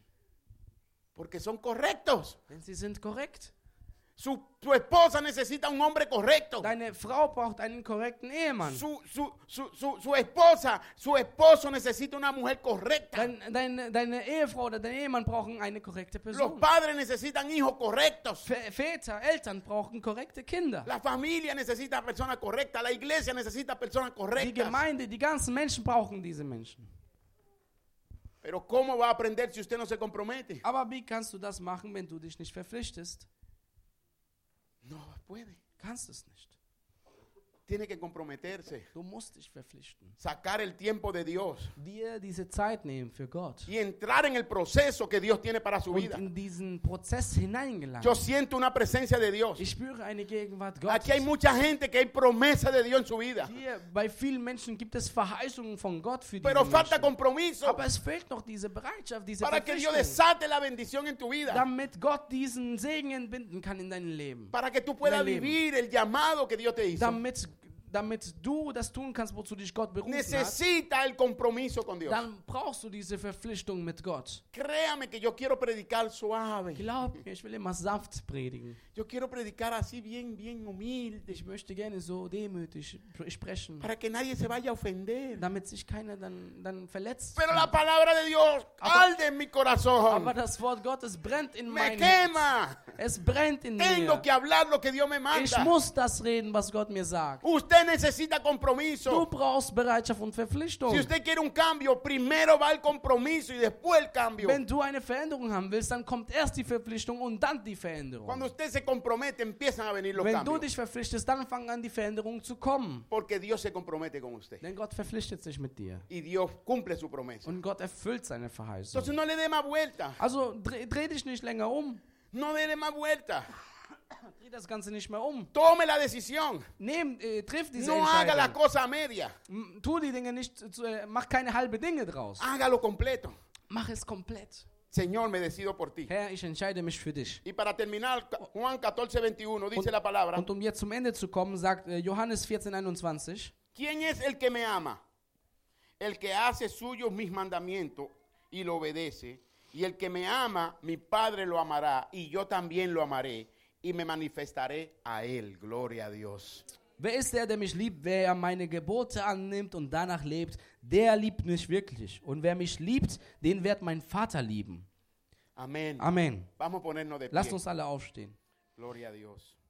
Porque son correctos. Denn sie sind korrekt. Su, su esposa necesita un hombre correcto. Deine Frau braucht einen korrekten Ehemann. Su, su, su, su, su esposa, su esposo necesita una mujer correcta. Dein, deine, deine Ehefrau oder dein Ehemann brauchen eine korrekte Los Person. padres necesitan hijos correctos. Vä- Väter, Eltern brauchen korrekte Kinder. La familia necesita personas correctas. La iglesia necesita personas Die correctas. Gemeinde, die ganzen Menschen brauchen diese Menschen. Pero ¿cómo va a aprender si usted no se compromete? Aber wie kannst du das machen, wenn du dich nicht verpflichtest? No puede. Kannst es nicht. Tiene que comprometerse. Du musst dich verpflichten. Sacar el tiempo de Dios. Dir diese Zeit nehmen für Gott. Y entrar en el proceso que Dios tiene para su Und vida. in diesen Prozess hineingelangen. Yo siento una presencia de Dios. Ich spüre eine Gegenwart Gottes. Aquí hay mucha gente que hay promesa de Dios en su vida. Hier, bei vielen Menschen gibt es Verheißungen von Gott für diese Pero falta Menschen. compromiso Aber es fehlt noch diese Bereitschaft, diese para que Dios Verpflichtung, desate la bendición en tu vida. damit Gott diesen Segen entbinden kann in dein Leben. Para que tú puedas Dein Leben. vivir el llamado que Dios te hizo. Damit, damit du das tun kannst, wozu dich Gott berufen hat, Necesita el compromiso con Dios. dann brauchst du diese Verpflichtung mit Gott. Créame que yo quiero predicar suave. Glaub mir, ich will immer sanft predigen. Yo quiero predicar así bien, bien humilde. Ich möchte gerne so demütig pr- sprechen, Para que nadie se vaya a ofender. damit sich keiner dann, dann verletzt Pero la fühlt. palabra de Dios Aber- arde en mi corazón. Aber das Wort Gottes brennt in Me meinem Herz. quema. Es brennt in Tengo mir. que hablar lo que Dios me Ich manda. muss das reden, was Gott mir sagt. Usted necesita Du compromiso. brauchst Bereitschaft und Verpflichtung. Si usted quiere un cambio, primero va el compromiso y después el cambio. Wenn du eine Veränderung haben willst, dann kommt erst die Verpflichtung und dann die Veränderung. Cuando usted se compromete, empiezan a venir los Wenn du cambios. dich verpflichtest, dann fangen an, die Veränderungen zu kommen. Porque Dios se compromete con usted. Denn Gott verpflichtet sich mit dir. Y Dios cumple su promesa. Und Gott erfüllt seine Verheißung. Entonces no le dé más vuelta. Also dreh, dreh dich nicht länger um. No le dé más vuelta. Dreh das Ganze nicht mehr um. Tome la decisión. Nehm, äh, triff diese No haga la Entscheidung. cosa a media. M- Tu die Dinge nicht, zu- äh, mach keine halbe Dinge draus. Hágalo completo. Mach es komplett. Señor, me decido por ti. Herr, ich entscheide mich für dich. Y para terminar, Juan catorce veintiuno dice la palabra. Und um jetzt zum Ende zu kommen, sagt äh, Johannes vierzehn einundzwanzig. ¿Quién es el que me ama? El que hace suyos mis mandamientos y lo obedece. Y el que me ama, mi Padre lo amará. Y yo también lo amaré. Y me manifestaré a él. Gloria a Dios. Wer ist der, der mich liebt? Wer meine Gebote annimmt und danach lebt, der liebt mich wirklich. Und wer mich liebt, den wird mein Vater lieben. Amén. Amen. Vamos a ponernos de Lasst pie. uns alle aufstehen. Gloria a Dios.